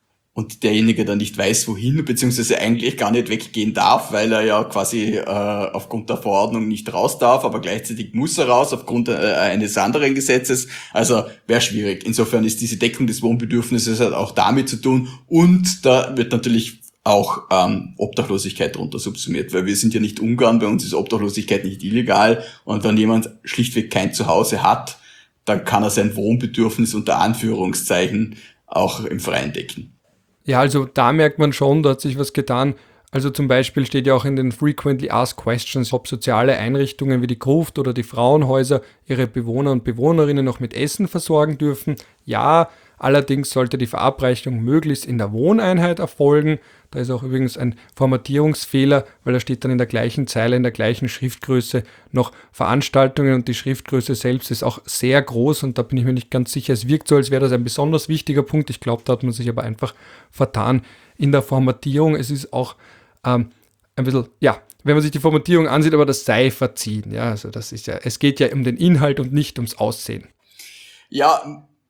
Und derjenige dann nicht weiß, wohin, beziehungsweise eigentlich gar nicht weggehen darf, weil er ja quasi äh, aufgrund der Verordnung nicht raus darf, aber gleichzeitig muss er raus aufgrund äh, eines anderen Gesetzes. Also wäre schwierig. Insofern ist diese Deckung des Wohnbedürfnisses halt auch damit zu tun. Und da wird natürlich auch ähm, Obdachlosigkeit drunter subsumiert, weil wir sind ja nicht Ungarn, bei uns ist Obdachlosigkeit nicht illegal. Und wenn jemand schlichtweg kein Zuhause hat, dann kann er sein Wohnbedürfnis unter Anführungszeichen auch im Freien decken. Ja, also da merkt man schon, da hat sich was getan. Also zum Beispiel steht ja auch in den Frequently Asked Questions, ob soziale Einrichtungen wie die Gruft oder die Frauenhäuser ihre Bewohner und Bewohnerinnen noch mit Essen versorgen dürfen. Ja, allerdings sollte die Verabreichung möglichst in der Wohneinheit erfolgen. Da ist auch übrigens ein Formatierungsfehler, weil da steht dann in der gleichen Zeile, in der gleichen Schriftgröße noch Veranstaltungen und die Schriftgröße selbst ist auch sehr groß und da bin ich mir nicht ganz sicher. Es wirkt so, als wäre das ein besonders wichtiger Punkt. Ich glaube, da hat man sich aber einfach vertan in der Formatierung. Es ist auch ähm, ein bisschen, ja, wenn man sich die Formatierung ansieht, aber das sei verziehen. Ja, also das ist ja, es geht ja um den Inhalt und nicht ums Aussehen. Ja,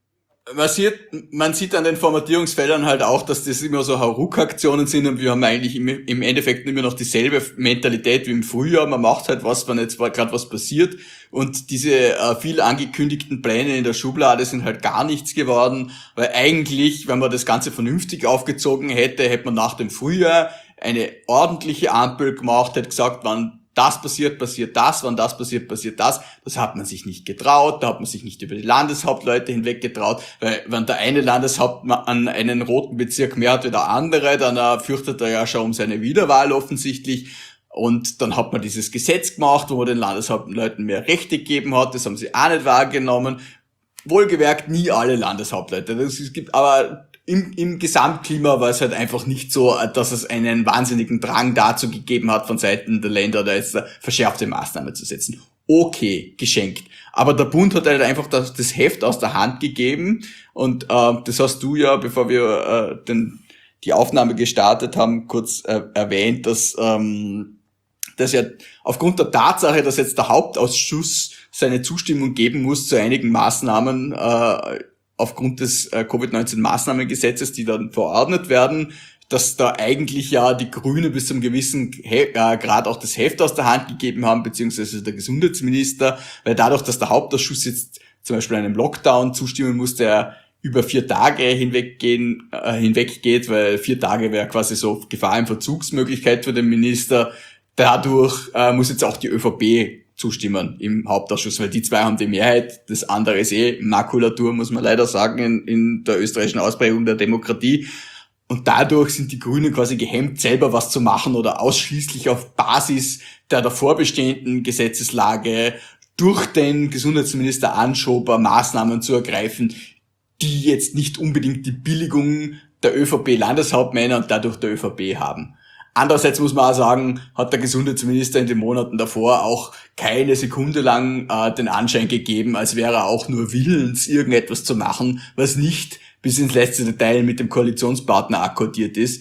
Man sieht, man sieht an den Formatierungsfeldern halt auch, dass das immer so Hauruck-Aktionen sind und wir haben eigentlich im, im Endeffekt immer noch dieselbe Mentalität wie im Frühjahr. Man macht halt was, wenn jetzt gerade was passiert und diese äh, viel angekündigten Pläne in der Schublade sind halt gar nichts geworden, weil eigentlich, wenn man das Ganze vernünftig aufgezogen hätte, hätte man nach dem Frühjahr eine ordentliche Ampel gemacht, hätte gesagt, wann das passiert, passiert das, wann das passiert, passiert das. Das hat man sich nicht getraut, da hat man sich nicht über die Landeshauptleute hinweg getraut, weil wenn der eine Landeshauptmann einen roten Bezirk mehr hat wie der andere, dann uh, fürchtet er ja schon um seine Wiederwahl offensichtlich. Und dann hat man dieses Gesetz gemacht, wo man den Landeshauptleuten mehr Rechte gegeben hat, das haben sie auch nicht wahrgenommen. Wohlgemerkt nie alle Landeshauptleute. Es gibt aber Im, im Gesamtklima war es halt einfach nicht so, dass es einen wahnsinnigen Drang dazu gegeben hat, von Seiten der Länder da jetzt verschärfte Maßnahmen zu setzen. Okay, geschenkt. Aber der Bund hat halt einfach das, das Heft aus der Hand gegeben und äh, das hast du ja, bevor wir äh, den, die Aufnahme gestartet haben, kurz äh, erwähnt, dass, ähm, dass ja aufgrund der Tatsache, dass jetzt der Hauptausschuss seine Zustimmung geben muss zu einigen Maßnahmen, äh, aufgrund des äh, Covid neunzehn Maßnahmengesetzes, die dann verordnet werden, dass da eigentlich ja die Grünen bis zum gewissen He- äh, Grad auch das Heft aus der Hand gegeben haben, beziehungsweise der Gesundheitsminister, weil dadurch, dass der Hauptausschuss jetzt zum Beispiel einem Lockdown zustimmen muss, der über vier Tage hinweggehen, äh, hinweggeht, weil vier Tage wäre quasi so Gefahr- und Verzugsmöglichkeit für den Minister. Dadurch äh, muss jetzt auch die ÖVP zustimmen im Hauptausschuss, weil die zwei haben die Mehrheit, das andere ist eh Makulatur, muss man leider sagen, in, in der österreichischen Ausprägung der Demokratie. Und dadurch sind die Grünen quasi gehemmt, selber was zu machen oder ausschließlich auf Basis der davor bestehenden Gesetzeslage durch den Gesundheitsminister Anschober Maßnahmen zu ergreifen, die jetzt nicht unbedingt die Billigung der ÖVP-Landeshauptmänner und dadurch der ÖVP haben. Andererseits muss man auch sagen, hat der Gesundheitsminister in den Monaten davor auch keine Sekunde lang äh, den Anschein gegeben, als wäre er auch nur willens, irgendetwas zu machen, was nicht bis ins letzte Detail mit dem Koalitionspartner akkordiert ist.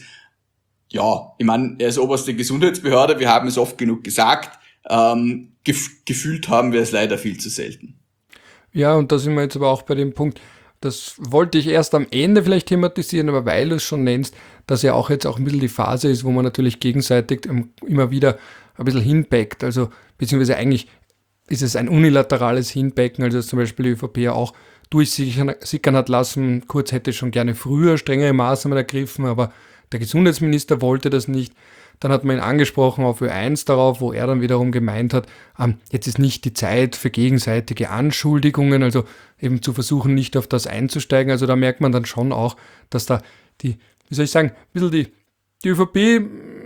Ja, ich meine, er ist oberste Gesundheitsbehörde, wir haben es oft genug gesagt, ähm, gef- gefühlt haben wir es leider viel zu selten. Ja, und da sind wir jetzt aber auch bei dem Punkt, das wollte ich erst am Ende vielleicht thematisieren, aber weil du es schon nennst, dass ja auch jetzt auch ein bisschen die Phase ist, wo man natürlich gegenseitig immer wieder ein bisschen hinbackt, also beziehungsweise eigentlich ist es ein unilaterales Hinbacken, also zum Beispiel die ÖVP ja auch durchsickern hat lassen, Kurz hätte schon gerne früher strengere Maßnahmen ergriffen, aber der Gesundheitsminister wollte das nicht. Dann hat man ihn angesprochen auf Ö eins darauf, wo er dann wiederum gemeint hat, ähm, jetzt ist nicht die Zeit für gegenseitige Anschuldigungen, also eben zu versuchen, nicht auf das einzusteigen. Also da merkt man dann schon auch, dass da die, wie soll ich sagen, ein bisschen die, die ÖVP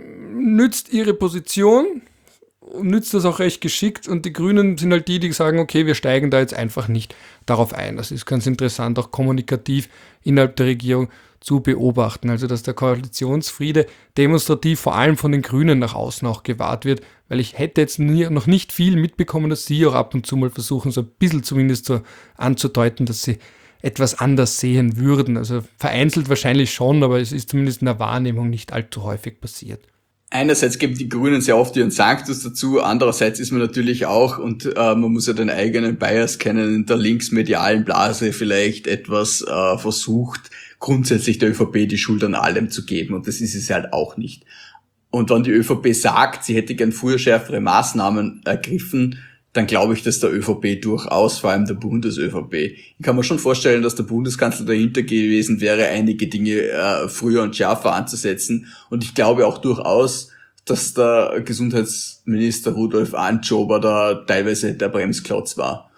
nützt ihre Position und nützt das auch recht geschickt und die Grünen sind halt die, die sagen, okay, wir steigen da jetzt einfach nicht darauf ein. Das ist ganz interessant, auch kommunikativ innerhalb der Regierung zu beobachten. Also dass der Koalitionsfriede demonstrativ vor allem von den Grünen nach außen auch gewahrt wird, weil ich hätte jetzt nie, noch nicht viel mitbekommen, dass sie auch ab und zu mal versuchen, so ein bisschen zumindest so anzudeuten, dass sie etwas anders sehen würden. Also vereinzelt wahrscheinlich schon, aber es ist zumindest in der Wahrnehmung nicht allzu häufig passiert. Einerseits geben die Grünen sehr oft ihren Sanctus dazu, andererseits ist man natürlich auch, und äh, man muss ja den eigenen Bias kennen, in der linksmedialen Blase vielleicht etwas äh, versucht, grundsätzlich der ÖVP die Schuld an allem zu geben, und das ist es halt auch nicht. Und wenn die ÖVP sagt, sie hätte gern früher schärfere Maßnahmen ergriffen, dann glaube ich, dass der ÖVP durchaus, vor allem der Bundes-ÖVP, ich kann mir schon vorstellen, dass der Bundeskanzler dahinter gewesen wäre, einige Dinge äh, früher und schärfer anzusetzen. Und ich glaube auch durchaus, dass der Gesundheitsminister Rudolf Anschober da teilweise der Bremsklotz war.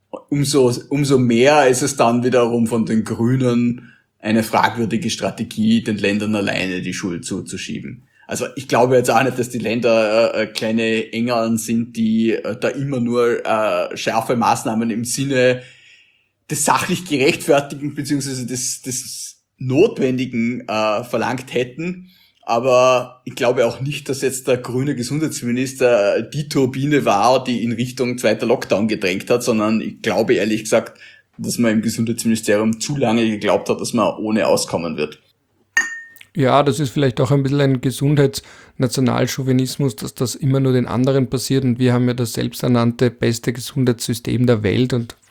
Umso, umso mehr ist es dann wiederum von den Grünen eine fragwürdige Strategie, den Ländern alleine die Schuld zuzuschieben. Also ich glaube jetzt auch nicht, dass die Länder äh, kleine Engeln sind, die äh, da immer nur äh, schärfe Maßnahmen im Sinne des sachlich Gerechtfertigen beziehungsweise des, des Notwendigen äh, verlangt hätten. Aber ich glaube auch nicht, dass jetzt der grüne Gesundheitsminister die Turbine war, die in Richtung zweiter Lockdown gedrängt hat, sondern ich glaube ehrlich gesagt, dass man im Gesundheitsministerium zu lange geglaubt hat, dass man ohne auskommen wird. Ja, das ist vielleicht auch ein bisschen ein Gesundheitsnationalchauvinismus, dass das immer nur den anderen passiert und wir haben ja das selbsternannte beste Gesundheitssystem der Welt und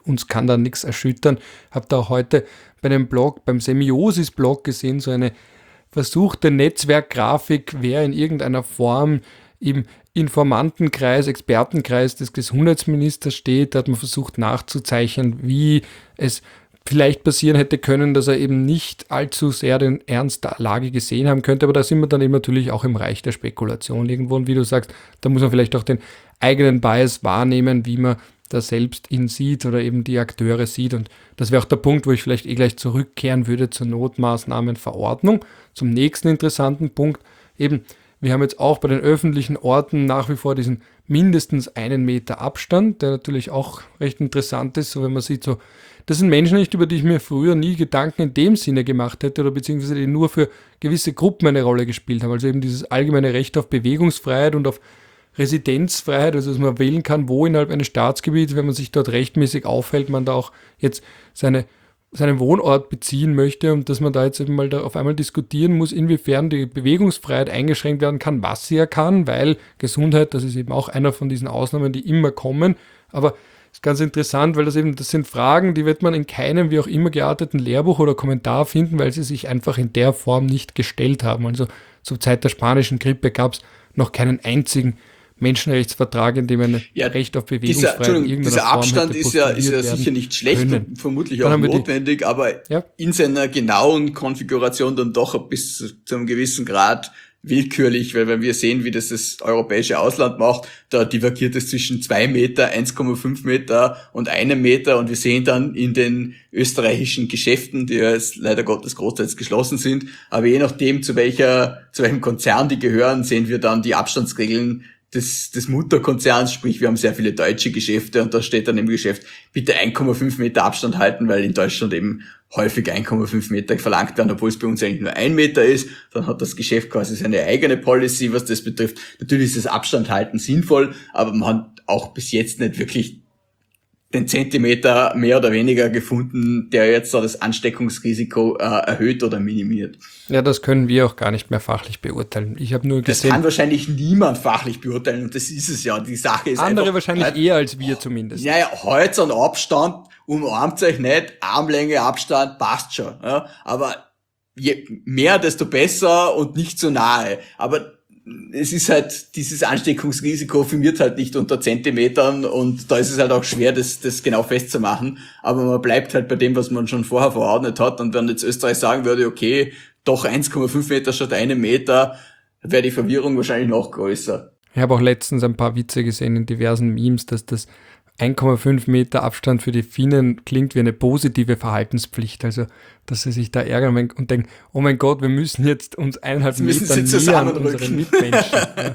uns kann da nichts erschüttern. Hab da auch heute bei dem Blog, beim Semiosis-Blog gesehen, so eine versuchte Netzwerkgrafik, wer in irgendeiner Form im Informantenkreis, Expertenkreis des Gesundheitsministers steht. Da hat man versucht nachzuzeichnen, wie es vielleicht passieren hätte können, dass er eben nicht allzu sehr den Ernst der Lage gesehen haben könnte. Aber da sind wir dann eben natürlich auch im Reich der Spekulation irgendwo. Und wie du sagst, da muss man vielleicht auch den eigenen Bias wahrnehmen, wie man da selbst ihn sieht oder eben die Akteure sieht. Und das wäre auch der Punkt, wo ich vielleicht eh gleich zurückkehren würde zur Notmaßnahmenverordnung. Zum nächsten interessanten Punkt eben, wir haben jetzt auch bei den öffentlichen Orten nach wie vor diesen mindestens einen Meter Abstand, der natürlich auch recht interessant ist, so wenn man sieht, so, das sind Menschen nicht, über die ich mir früher nie Gedanken in dem Sinne gemacht hätte oder beziehungsweise die nur für gewisse Gruppen eine Rolle gespielt haben. Also eben dieses allgemeine Recht auf Bewegungsfreiheit und auf Residenzfreiheit, also dass man wählen kann, wo innerhalb eines Staatsgebiets, wenn man sich dort rechtmäßig aufhält, man da auch jetzt seine seinen Wohnort beziehen möchte und dass man da jetzt eben mal da auf einmal diskutieren muss, inwiefern die Bewegungsfreiheit eingeschränkt werden kann, was sie ja kann, weil Gesundheit, das ist eben auch einer von diesen Ausnahmen, die immer kommen, aber ist ganz interessant, weil das eben, das sind Fragen, die wird man in keinem wie auch immer gearteten Lehrbuch oder Kommentar finden, weil sie sich einfach in der Form nicht gestellt haben. Also zur Zeit der spanischen Grippe gab es noch keinen einzigen Menschenrechtsvertrag, in dem ein ja, Recht auf Bewegungsfreiheit in irgendeiner dieser Form Abstand ist ja, ist ja sicher nicht schlecht können. Und vermutlich auch notwendig, die, aber ja. in seiner genauen Konfiguration dann doch bis zu einem gewissen Grad willkürlich, weil wenn wir sehen, wie das das europäische Ausland macht, da divergiert es zwischen zwei Meter, eins Komma fünf Meter und einem Meter und wir sehen dann in den österreichischen Geschäften, die ja jetzt leider Gottes großteils geschlossen sind, aber je nachdem, zu welcher, zu welchem Konzern die gehören, sehen wir dann die Abstandsregeln des, des Mutterkonzerns, sprich wir haben sehr viele deutsche Geschäfte und da steht dann im Geschäft, bitte eins Komma fünf Meter Abstand halten, weil in Deutschland eben häufig eins Komma fünf Meter verlangt werden, obwohl es bei uns eigentlich nur ein Meter ist. Dann hat das Geschäft quasi seine eigene Policy, was das betrifft. Natürlich ist das Abstand halten sinnvoll, aber man hat auch bis jetzt nicht wirklich den Zentimeter mehr oder weniger gefunden, der jetzt da das Ansteckungsrisiko äh, erhöht oder minimiert. Ja, das können wir auch gar nicht mehr fachlich beurteilen. Ich habe nur gesehen... Das kann wahrscheinlich niemand fachlich beurteilen und das ist es ja. Die Sache ist andere einfach... wahrscheinlich heut, eher als wir zumindest. Naja, heute an Abstand, umarmt euch nicht, Armlänge, Abstand, passt schon. Ja? Aber je mehr, desto besser und nicht so nahe. Aber es ist halt, dieses Ansteckungsrisiko firmiert halt nicht unter Zentimetern und da ist es halt auch schwer, das, das genau festzumachen. Aber man bleibt halt bei dem, was man schon vorher verordnet hat. Und wenn jetzt Österreich sagen würde, okay, doch eins Komma fünf Meter statt einem Meter, wäre die Verwirrung wahrscheinlich noch größer. Ich habe auch letztens ein paar Witze gesehen in diversen Memes, dass das eins Komma fünf Meter Abstand für die Finnen klingt wie eine positive Verhaltenspflicht. Also, dass sie sich da ärgern und denken, oh mein Gott, wir müssen jetzt uns eineinhalb Meter nähern an unsere Mitmenschen. Ja.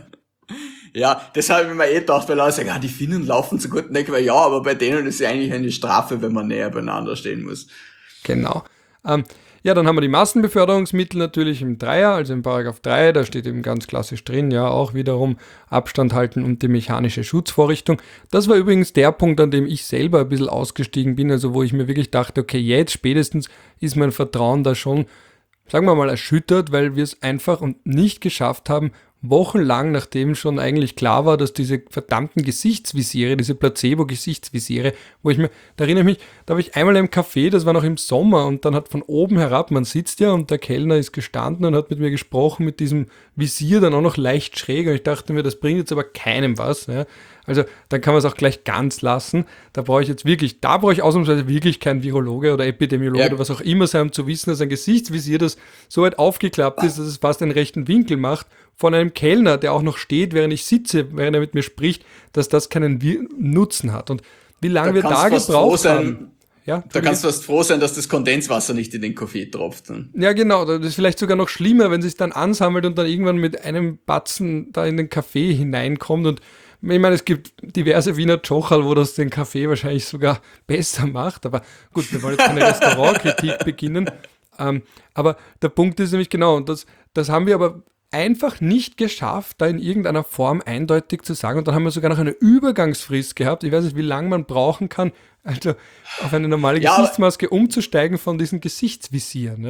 Ja, deshalb habe ich mir eh gedacht, weil alle sagen, ja, die Finnen laufen so gut. Und denke ich, ja, aber bei denen ist es eigentlich eine Strafe, wenn man näher beieinander stehen muss. Genau. Ähm, Ja, dann haben wir die Massenbeförderungsmittel natürlich im Dreier, also im Paragraph drei, da steht eben ganz klassisch drin, ja, auch wiederum Abstand halten und die mechanische Schutzvorrichtung. Das war übrigens der Punkt, an dem ich selber ein bisschen ausgestiegen bin, also wo ich mir wirklich dachte, okay, jetzt spätestens ist mein Vertrauen da schon, sagen wir mal, erschüttert, weil wir es einfach und nicht geschafft haben, wochenlang, nachdem schon eigentlich klar war, dass diese verdammten Gesichtsvisiere, diese Placebo-Gesichtsvisiere, wo ich mir, da erinnere ich mich, da habe ich einmal im Café, das war noch im Sommer und dann hat von oben herab, man sitzt ja und der Kellner ist gestanden und hat mit mir gesprochen mit diesem Visier dann auch noch leicht schräg und ich dachte mir, das bringt jetzt aber keinem was. Ja. Also dann kann man es auch gleich ganz lassen. Da brauche ich jetzt wirklich, da brauche ich ausnahmsweise wirklich kein Virologe oder Epidemiologe ja. oder was auch immer sein, um zu wissen, dass ein Gesichtsvisier, das so weit aufgeklappt ist, dass es fast einen rechten Winkel macht, von einem Kellner, der auch noch steht, während ich sitze, während er mit mir spricht, dass das keinen Wir- Nutzen hat. Und wie lange wir da gebraucht haben. Ja, da kannst du fast froh sein, dass das Kondenswasser nicht in den Kaffee tropft. Ja, genau. Das ist vielleicht sogar noch schlimmer, wenn es sich dann ansammelt und dann irgendwann mit einem Batzen da in den Kaffee hineinkommt. Und ich meine, es gibt diverse Wiener Tschocherl, wo das den Kaffee wahrscheinlich sogar besser macht. Aber gut, wir wollen jetzt keine Restaurantkritik beginnen. Ähm, aber der Punkt ist nämlich genau, und das, das haben wir aber einfach nicht geschafft, da in irgendeiner Form eindeutig zu sagen. Und dann haben wir sogar noch eine Übergangsfrist gehabt. Ich weiß nicht, wie lange man brauchen kann, also auf eine normale ja, Gesichtsmaske umzusteigen von diesen Gesichtsvisieren. Ja?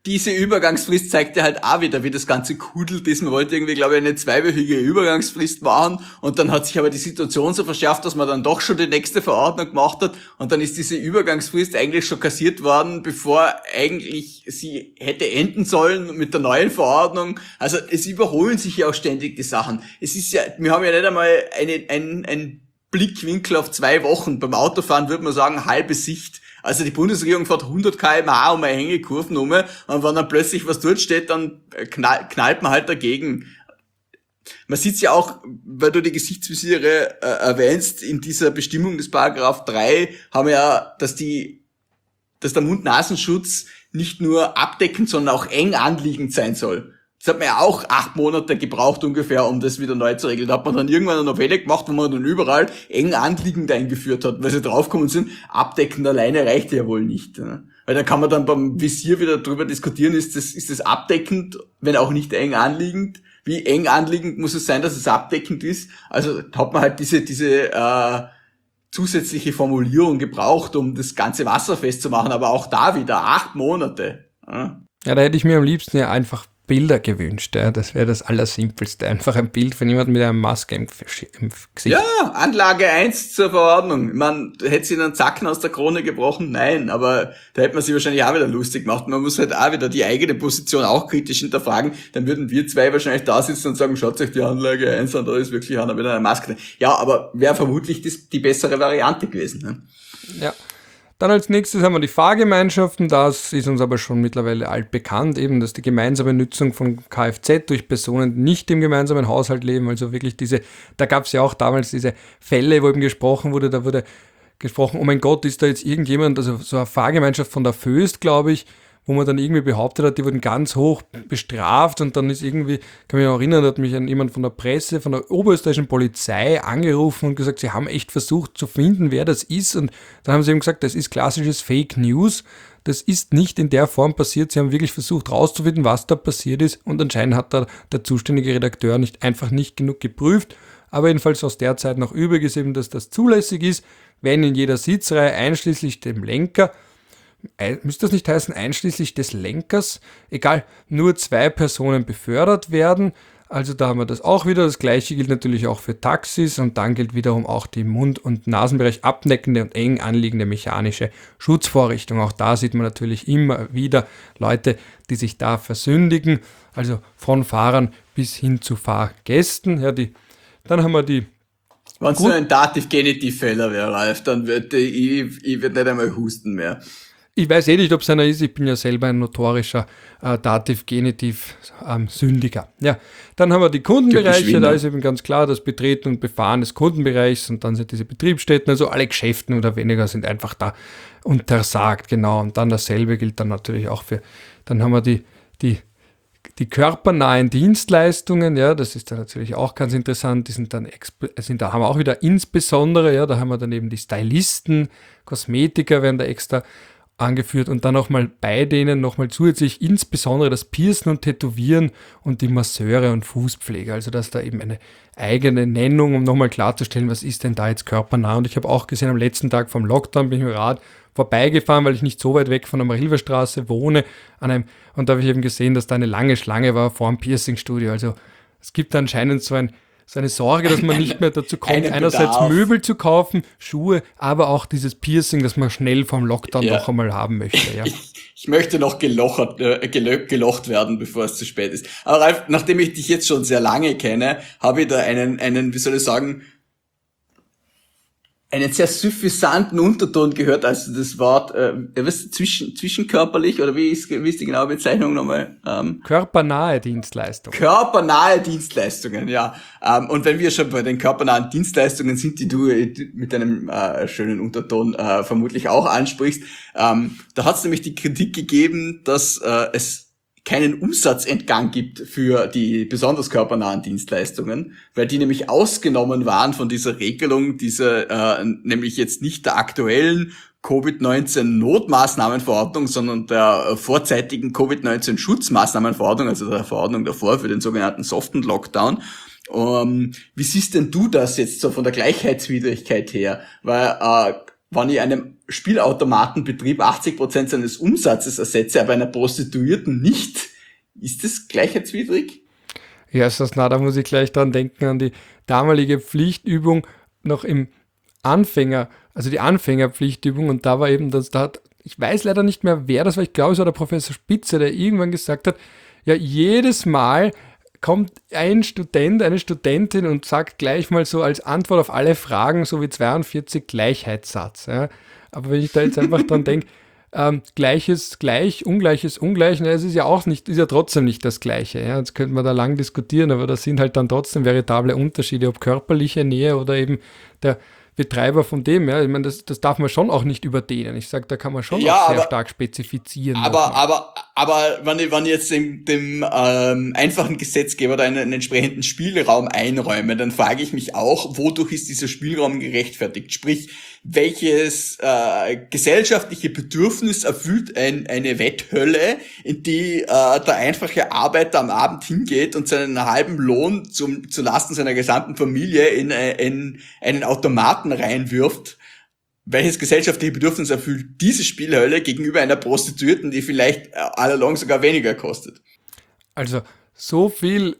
diese Übergangsfrist zeigt ja halt auch wieder, wie das Ganze kudelt ist. Man wollte irgendwie, glaube ich, eine zweiwöchige Übergangsfrist machen und dann hat sich aber die Situation so verschärft, dass man dann doch schon die nächste Verordnung gemacht hat und dann ist diese Übergangsfrist eigentlich schon kassiert worden, bevor eigentlich sie hätte enden sollen mit der neuen Verordnung. Also es überholen sich ja auch ständig die Sachen. Es ist ja, wir haben ja nicht einmal eine, ein, ein Blickwinkel auf zwei Wochen. Beim Autofahren würde man sagen, halbe Sicht. Also die Bundesregierung fährt hundert Kilometer pro Stunde um eine Hängekurven rum und wenn dann plötzlich was dort steht, dann knall, knallt man halt dagegen. Man sieht's ja auch, weil du die Gesichtsvisiere äh, erwähnst, in dieser Bestimmung des Paragraph drei haben wir ja, dass die, dass der Mund-Nasenschutz nicht nur abdeckend, sondern auch eng anliegend sein soll. Das hat man ja auch acht Monate gebraucht ungefähr, um das wieder neu zu regeln. Da hat man dann irgendwann eine Novelle gemacht, wo man dann überall eng anliegend eingeführt hat, weil sie draufgekommen sind, abdeckend alleine reicht ja wohl nicht. Ne? Weil da kann man dann beim Visier wieder drüber diskutieren, ist das, ist das abdeckend, wenn auch nicht eng anliegend? Wie eng anliegend muss es sein, dass es abdeckend ist? Also da hat man halt diese, diese äh, zusätzliche Formulierung gebraucht, um das ganze wasserfest zu machen, aber auch da wieder acht Monate. Ja, ja da hätte ich mir am liebsten ja einfach Bilder gewünscht, ja. Das wäre das Allersimpelste. Einfach ein Bild von jemandem mit einer Maske im, im Gesicht. Ja, Anlage eins zur Verordnung. Man hätte sie einen Zacken aus der Krone gebrochen? Nein, aber da hätte man sich wahrscheinlich auch wieder lustig gemacht. Man muss halt auch wieder die eigene Position auch kritisch hinterfragen. Dann würden wir zwei wahrscheinlich da sitzen und sagen, schaut euch die Anlage eins an, da ist wirklich einer mit einer Maske. Ja, aber wäre vermutlich das, die bessere Variante gewesen. Ne? Ja. Dann als nächstes haben wir die Fahrgemeinschaften. Das ist uns aber schon mittlerweile altbekannt, eben, dass die gemeinsame Nutzung von Kfz durch Personen, die nicht im gemeinsamen Haushalt leben, also wirklich diese, da gab es ja auch damals diese Fälle, wo eben gesprochen wurde, da wurde gesprochen, oh mein Gott, ist da jetzt irgendjemand, also so eine Fahrgemeinschaft von der Föst, glaube ich, wo man dann irgendwie behauptet hat, die wurden ganz hoch bestraft und dann ist irgendwie, kann mich auch erinnern, da hat mich jemand von der Presse, von der oberösterreichischen Polizei angerufen und gesagt, sie haben echt versucht zu finden, wer das ist und dann haben sie eben gesagt, das ist klassisches Fake News, das ist nicht in der Form passiert, sie haben wirklich versucht rauszufinden, was da passiert ist und anscheinend hat da der zuständige Redakteur nicht einfach nicht genug geprüft, aber jedenfalls aus der Zeit noch übrig ist eben, dass das zulässig ist, wenn in jeder Sitzreihe einschließlich dem Lenker, müsste das nicht heißen, einschließlich des Lenkers, egal, nur zwei Personen befördert werden. Also da haben wir das auch wieder. Das gleiche gilt natürlich auch für Taxis und dann gilt wiederum auch die Mund- und Nasenbereich abdeckende und eng anliegende mechanische Schutzvorrichtung. Auch da sieht man natürlich immer wieder Leute, die sich da versündigen, also von Fahrern bis hin zu Fahrgästen. Ja, die, dann haben wir die Wenn es nur ein Dativ-Genitiv-Fehler wäre, Ralf, dann würde ich, ich würd nicht einmal husten mehr. Ich weiß eh nicht, ob es einer ist, ich bin ja selber ein notorischer äh, Dativ-Genitiv-Sündiger. Ähm, ja, dann haben wir die Kundenbereiche, da ist eben ganz klar das Betreten und Befahren des Kundenbereichs und dann sind diese Betriebsstätten, also alle Geschäften oder weniger sind einfach da untersagt, genau. Und dann dasselbe gilt dann natürlich auch für, dann haben wir die, die, die körpernahen Dienstleistungen, ja, das ist dann natürlich auch ganz interessant, die sind dann, sind, da haben wir auch wieder insbesondere, ja, da haben wir dann eben die Stylisten, Kosmetiker werden da extra angeführt und dann nochmal bei denen nochmal zusätzlich insbesondere das Piercen und Tätowieren und die Masseure und Fußpflege, also dass da eben eine eigene Nennung, um nochmal klarzustellen, was ist denn da jetzt körpernah. Und ich habe auch gesehen, am letzten Tag vom Lockdown bin ich mit dem Rad vorbeigefahren, weil ich nicht so weit weg von der Marilferstraße wohne, an einem, und da habe ich eben gesehen, dass da eine lange Schlange war vor dem Piercingstudio. Also es gibt anscheinend so ein so eine Sorge, dass man nicht mehr dazu kommt, einerseits Möbel zu kaufen, Schuhe, aber auch dieses Piercing, das man schnell vom Lockdown ja. noch einmal haben möchte. Ja. Ich, ich möchte noch gelochert, äh, gelocht werden, bevor es zu spät ist. Aber Ralf, nachdem ich dich jetzt schon sehr lange kenne, habe ich da einen, einen, wie soll ich sagen, einen sehr suffisanten Unterton gehört, also das Wort, äh, was, zwischen, zwischenkörperlich, oder wie ist, wie ist die genaue Bezeichnung nochmal? Ähm, körpernahe Dienstleistungen. Körpernahe Dienstleistungen, ja. Ähm, und wenn wir schon bei den körpernahen Dienstleistungen sind, die du mit deinem äh, schönen Unterton äh, vermutlich auch ansprichst, ähm, da hat es nämlich die Kritik gegeben, dass äh, es keinen Umsatzentgang gibt für die besonders körpernahen Dienstleistungen, weil die nämlich ausgenommen waren von dieser Regelung, dieser äh, nämlich jetzt nicht der aktuellen Covid neunzehn Notmaßnahmenverordnung, sondern der äh, vorzeitigen Covid neunzehn Schutzmaßnahmenverordnung, also der Verordnung davor für den sogenannten soften Lockdown. Um, wie siehst denn du das jetzt so von der Gleichheitswidrigkeit her? Weil äh, wenn ich einem Spielautomatenbetrieb achtzig Prozent seines Umsatzes ersetze, aber einer Prostituierten nicht, ist das gleichheitswidrig? Ja, ist das, na, da muss ich gleich dran denken, an die damalige Pflichtübung noch im Anfänger, also die Anfängerpflichtübung, und da war eben das, da hat, ich weiß leider nicht mehr, wer das war, ich glaube, es war der Professor Spitzer, der irgendwann gesagt hat, ja, jedes Mal kommt ein Student, eine Studentin und sagt gleich mal so als Antwort auf alle Fragen, so wie zweiundvierzig Gleichheitssatz. Ja. Aber wenn ich da jetzt einfach dran denke, ähm, Gleiches gleich, Ungleiches ungleich, na, es ist ja auch nicht, ist ja trotzdem nicht das Gleiche. Ja. Jetzt könnte man da lang diskutieren, aber das sind halt dann trotzdem veritable Unterschiede, ob körperliche Nähe oder eben der Betreiber von dem, ja, ich meine, das, das darf man schon auch nicht überdehnen. Ich sage, da kann man schon ja, auch sehr aber, stark spezifizieren. Aber, aber, aber wenn ich, wenn ich jetzt dem, dem ähm, einfachen Gesetzgeber da einen, einen entsprechenden Spielraum einräume, dann frage ich mich auch, wodurch ist dieser Spielraum gerechtfertigt? Sprich, welches äh, gesellschaftliche Bedürfnis erfüllt ein, eine Wetthölle, in die äh, der einfache Arbeiter am Abend hingeht und seinen halben Lohn zum zu Lasten seiner gesamten Familie in, in einen Automaten reinwirft? Welches gesellschaftliche Bedürfnis erfüllt diese Spielhölle gegenüber einer Prostituierten, die vielleicht all along sogar weniger kostet? Also so viel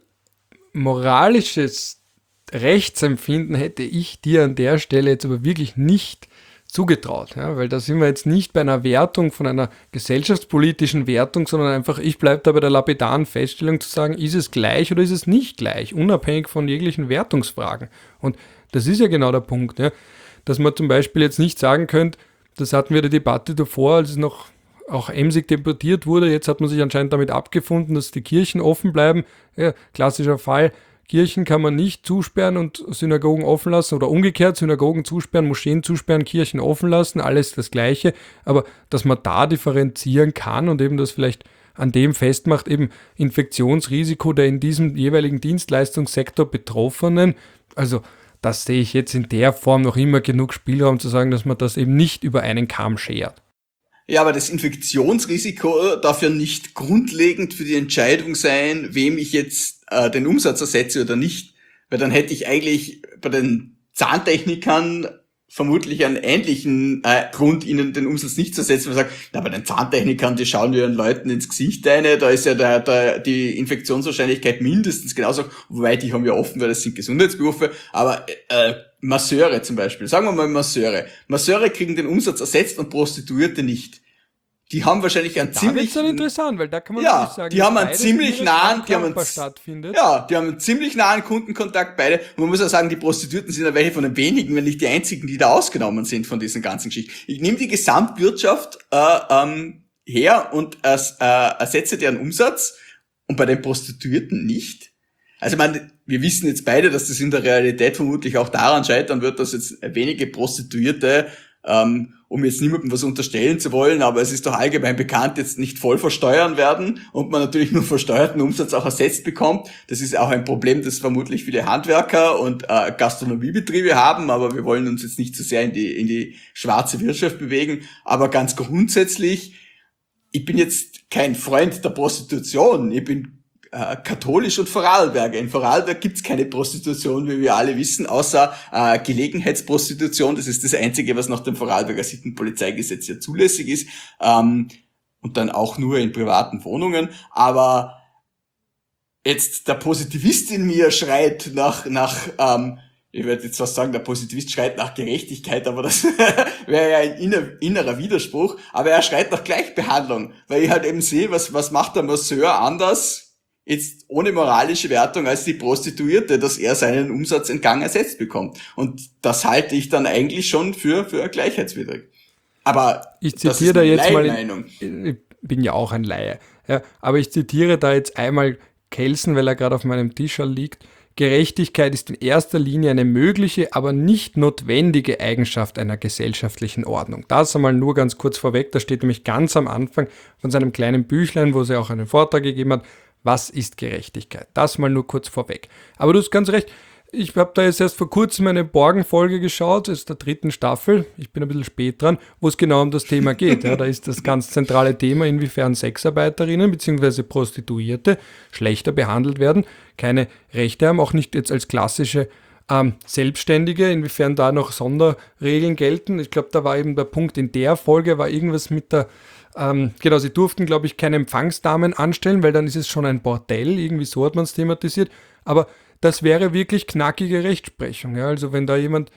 moralisches Rechtsempfinden hätte ich dir an der Stelle jetzt aber wirklich nicht zugetraut, ja, weil da sind wir jetzt nicht bei einer Wertung, von einer gesellschaftspolitischen Wertung, sondern einfach, ich bleibe da bei der lapidaren Feststellung zu sagen, ist es gleich oder ist es nicht gleich, unabhängig von jeglichen Wertungsfragen. Und das ist ja genau der Punkt, ja, dass man zum Beispiel jetzt nicht sagen könnte, das hatten wir die Debatte davor, als es noch auch emsig debattiert wurde, jetzt hat man sich anscheinend damit abgefunden, dass die Kirchen offen bleiben, ja, klassischer Fall, Kirchen kann man nicht zusperren und Synagogen offen lassen oder umgekehrt, Synagogen zusperren, Moscheen zusperren, Kirchen offen lassen, alles das Gleiche. Aber dass man da differenzieren kann und eben das vielleicht an dem festmacht, eben Infektionsrisiko der in diesem jeweiligen Dienstleistungssektor Betroffenen, also das sehe ich jetzt in der Form noch immer genug Spielraum zu sagen, dass man das eben nicht über einen Kamm schert. Ja, aber das Infektionsrisiko darf ja nicht grundlegend für die Entscheidung sein, wem ich jetzt äh, den Umsatz ersetze oder nicht. Weil dann hätte ich eigentlich bei den Zahntechnikern vermutlich einen ähnlichen äh, Grund, ihnen den Umsatz nicht zu ersetzen. Man sagt, na, bei den Zahntechnikern, die schauen ihren Leuten ins Gesicht eine, da ist ja der, der, die Infektionswahrscheinlichkeit mindestens genauso, wobei die haben ja offen, weil das sind Gesundheitsberufe, aber äh, Masseure zum Beispiel, sagen wir mal Masseure. Masseure kriegen den Umsatz ersetzt und Prostituierte nicht. Die haben wahrscheinlich einen da ziemlich... Da wird's dann interessant, weil da kann man ja, wirklich sagen, die haben einen ziemlich nahen, die haben einen, stattfindet. ja, die haben einen ziemlich nahen Kundenkontakt beide. Und man muss auch sagen, die Prostituierten sind ja welche von den wenigen, wenn nicht die einzigen, die da ausgenommen sind von diesen ganzen Geschichten. Ich nehme die Gesamtwirtschaft äh, ähm, her und äh, äh, ersetze deren Umsatz und bei den Prostituierten nicht. Also man, wir wissen jetzt beide, dass das in der Realität vermutlich auch daran scheitern wird, dass jetzt wenige Prostituierte, ähm, um jetzt niemandem was unterstellen zu wollen, aber es ist doch allgemein bekannt, jetzt nicht voll versteuern werden und man natürlich nur versteuerten Umsatz auch ersetzt bekommt. Das ist auch ein Problem, das vermutlich viele Handwerker und äh, Gastronomiebetriebe haben, aber wir wollen uns jetzt nicht zu so sehr in die, in die schwarze Wirtschaft bewegen. Aber ganz grundsätzlich, ich bin jetzt kein Freund der Prostitution. Ich bin äh, katholisch und Vorarlberger. In Vorarlberg gibt's keine Prostitution, wie wir alle wissen, außer äh, Gelegenheitsprostitution. Das ist das Einzige, was nach dem Vorarlberger Sittenpolizeigesetz ja zulässig ist. Ähm, und dann auch nur in privaten Wohnungen. Aber jetzt der Positivist in mir schreit nach, nach ähm, ich werde jetzt was sagen, der Positivist schreit nach Gerechtigkeit, aber das wäre ja ein inner, innerer Widerspruch. Aber er schreit nach Gleichbehandlung, weil ich halt eben sehe, was, was macht der Masseur anders, jetzt ohne moralische Wertung, als die Prostituierte, dass er seinen Umsatz in Gang ersetzt bekommt. Und das halte ich dann eigentlich schon für, für gleichheitswidrig. Aber ich zitiere da jetzt mal, in, ich bin ja auch ein Laie, ja, aber ich zitiere da jetzt einmal Kelsen, weil er gerade auf meinem Tisch liegt. Gerechtigkeit ist in erster Linie eine mögliche, aber nicht notwendige Eigenschaft einer gesellschaftlichen Ordnung. Das einmal nur ganz kurz vorweg, das steht nämlich ganz am Anfang von seinem kleinen Büchlein, wo sie auch einen Vortrag gegeben hat, was ist Gerechtigkeit? Das mal nur kurz vorweg. Aber du hast ganz recht, ich habe da jetzt erst vor kurzem eine Borgen-Folge geschaut, das ist der dritten Staffel, ich bin ein bisschen spät dran, wo es genau um das Thema geht. Ja, da ist das ganz zentrale Thema, inwiefern Sexarbeiterinnen bzw. Prostituierte schlechter behandelt werden, keine Rechte haben, auch nicht jetzt als klassische ähm, Selbstständige, inwiefern da noch Sonderregeln gelten. Ich glaube, da war eben der Punkt in der Folge, war irgendwas mit der, ähm, genau, sie durften, glaube ich, keine Empfangsdamen anstellen, weil dann ist es schon ein Bordell, irgendwie so hat man es thematisiert. Aber das wäre wirklich knackige Rechtsprechung. Ja? Also wenn da jemand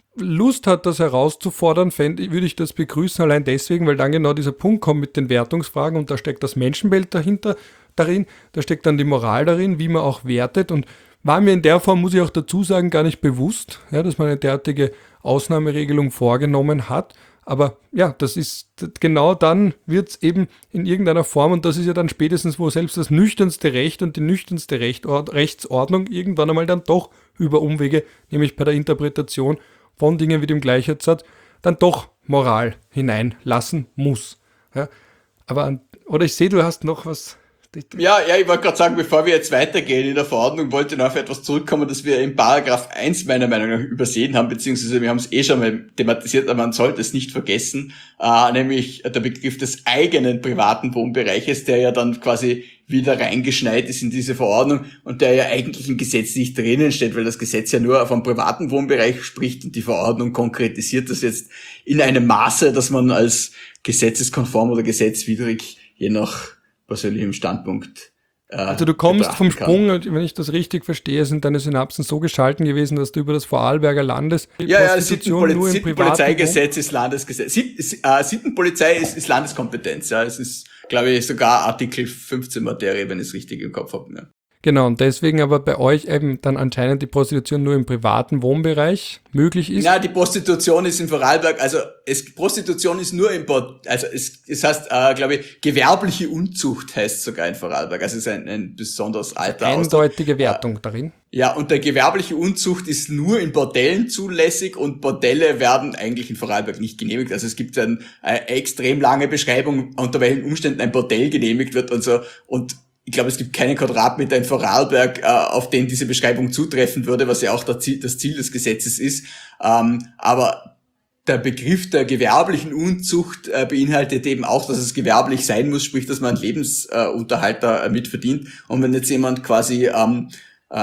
Lust hat, das herauszufordern, fände, würde ich das begrüßen, allein deswegen, weil dann genau dieser Punkt kommt mit den Wertungsfragen und da steckt das Menschenbild dahinter, darin, da steckt dann die Moral darin, wie man auch wertet und war mir in der Form, muss ich auch dazu sagen, gar nicht bewusst, ja, dass man eine derartige Ausnahmeregelung vorgenommen hat. Aber ja, das ist genau dann wird es eben in irgendeiner Form, und das ist ja dann spätestens, wo selbst das nüchternste Recht und die nüchternste Rechtord- Rechtsordnung irgendwann einmal dann doch über Umwege, nämlich bei der Interpretation von Dingen wie dem Gleichheitssatz, dann doch Moral hineinlassen muss. Ja, aber, an- oder ich sehe, du hast noch was. Ja, ja, ich wollte gerade sagen, bevor wir jetzt weitergehen in der Verordnung, wollte ich noch auf etwas zurückkommen, das wir im Paragraph eins meiner Meinung nach übersehen haben, beziehungsweise wir haben es eh schon mal thematisiert, aber man sollte es nicht vergessen, äh, nämlich der Begriff des eigenen privaten Wohnbereiches, der ja dann quasi wieder reingeschneit ist in diese Verordnung und der ja eigentlich im Gesetz nicht drinnen steht, weil das Gesetz ja nur vom privaten Wohnbereich spricht und die Verordnung konkretisiert das jetzt in einem Maße, dass man als gesetzeskonform oder gesetzwidrig je nach persönlichem Standpunkt. Äh, also du kommst vom Sprung, kann. wenn ich das richtig verstehe, sind deine Synapsen so geschalten gewesen, dass du über das Vorarlberger Landes ja, ja, Prostitution nur im Sittenpolizeigesetz ist Landesgesetz. Sitt, äh, Sittenpolizei ist, ist Landeskompetenz. Ja, es ist, glaube ich, sogar Artikel fünfzehn Materie, wenn ich es richtig im Kopf habe. Ja. Genau, und deswegen aber bei euch eben dann anscheinend die Prostitution nur im privaten Wohnbereich möglich ist. Ja, die Prostitution ist in Vorarlberg, also es, Prostitution ist nur im, also es, es heißt, äh, glaube ich, gewerbliche Unzucht heißt sogar in Vorarlberg, also es ist ein, ein besonders alter Eindeutige Ausdruck. Wertung äh, darin. Ja, und der gewerbliche Unzucht ist nur in Bordellen zulässig und Bordelle werden eigentlich in Vorarlberg nicht genehmigt. Also es gibt dann eine extrem lange Beschreibung, unter welchen Umständen ein Bordell genehmigt wird und so, und ich glaube, es gibt keinen Quadratmeter in Vorarlberg, äh, auf den diese Beschreibung zutreffen würde, was ja auch das Ziel, das Ziel des Gesetzes ist. Ähm, aber der Begriff der gewerblichen Unzucht äh, beinhaltet eben auch, dass es gewerblich sein muss, sprich, dass man einen Lebensunterhalt da äh, mitverdient. Und wenn jetzt jemand quasi ähm, äh,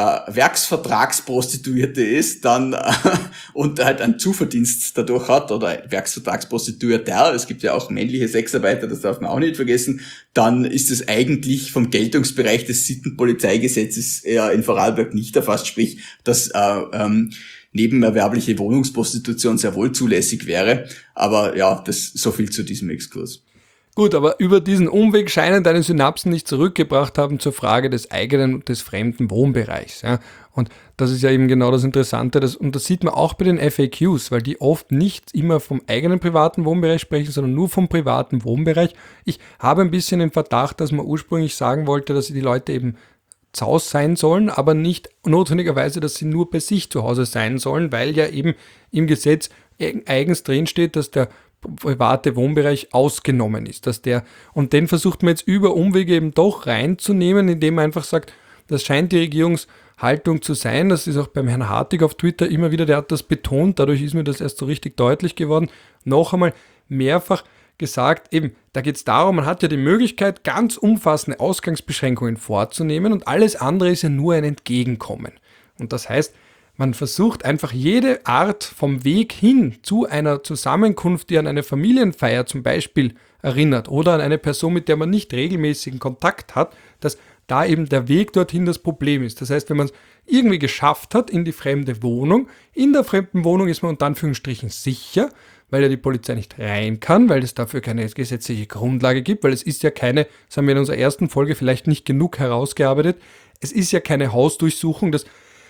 Werksvertragsprostituierte ist, dann äh, und halt einen Zuverdienst dadurch hat oder Werksvertragsprostituierter, es gibt ja auch männliche Sexarbeiter, das darf man auch nicht vergessen, dann ist es eigentlich vom Geltungsbereich des Sittenpolizeigesetzes eher in Vorarlberg nicht erfasst, sprich, dass äh, ähm, nebenerwerbliche Wohnungsprostitution sehr wohl zulässig wäre. Aber ja, das so viel zu diesem Exkurs. Gut, aber über diesen Umweg scheinen deine Synapsen nicht zurückgebracht haben zur Frage des eigenen und des fremden Wohnbereichs. Ja? Und das ist ja eben genau das Interessante. Das, und das sieht man auch bei den F A Qs, weil die oft nicht immer vom eigenen privaten Wohnbereich sprechen, sondern nur vom privaten Wohnbereich. Ich habe ein bisschen den Verdacht, dass man ursprünglich sagen wollte, dass die Leute eben zu Hause sein sollen, aber nicht notwendigerweise, dass sie nur bei sich zu Hause sein sollen, weil ja eben im Gesetz eigens drinsteht, dass der private Wohnbereich ausgenommen ist, dass der, und den versucht man jetzt über Umwege eben doch reinzunehmen, indem man einfach sagt, das scheint die Regierungshaltung zu sein, das ist auch beim Herrn Hartig auf Twitter immer wieder, der hat das betont, dadurch ist mir das erst so richtig deutlich geworden, noch einmal mehrfach gesagt, eben, da geht es darum, man hat ja die Möglichkeit, ganz umfassende Ausgangsbeschränkungen vorzunehmen und alles andere ist ja nur ein Entgegenkommen. Und das heißt, man versucht einfach jede Art vom Weg hin zu einer Zusammenkunft, die an eine Familienfeier zum Beispiel erinnert oder an eine Person, mit der man nicht regelmäßigen Kontakt hat, dass da eben der Weg dorthin das Problem ist. Das heißt, wenn man es irgendwie geschafft hat in die fremde Wohnung, in der fremden Wohnung ist man unter Anführungsstrichen sicher, weil ja die Polizei nicht rein kann, weil es dafür keine gesetzliche Grundlage gibt, weil es ist ja keine, das haben wir in unserer ersten Folge vielleicht nicht genug herausgearbeitet, es ist ja keine Hausdurchsuchung, das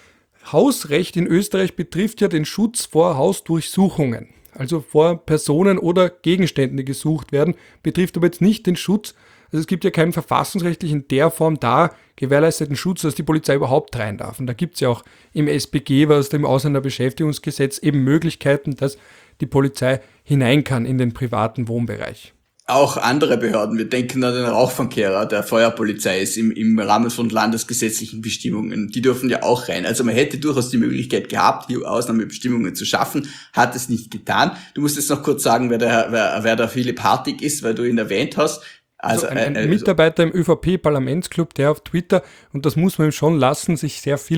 Hausrecht in Österreich betrifft ja den Schutz vor Hausdurchsuchungen, also vor Personen oder Gegenständen, die gesucht werden, betrifft aber jetzt nicht den Schutz, also es gibt ja keinen verfassungsrechtlich in der Form da gewährleisteten Schutz, dass die Polizei überhaupt rein darf. Und da gibt es ja auch im S B G, was dem Ausländerbeschäftigungsgesetz, eben Möglichkeiten, dass die Polizei hinein kann in den privaten Wohnbereich. Auch andere Behörden, wir denken an den Rauchfangkehrer der Feuerpolizei ist im, im Rahmen von landesgesetzlichen Bestimmungen, die dürfen ja auch rein. Also man hätte durchaus die Möglichkeit gehabt, hier Ausnahmebestimmungen zu schaffen, hat es nicht getan. Du musst jetzt noch kurz sagen, wer der, wer, wer der Philipp Hartig ist, weil du ihn erwähnt hast. Also, also ein, ein äh, Mitarbeiter im ÖVP-Parlamentsclub, der auf Twitter, und das muss man ihm schon lassen, sich sehr viel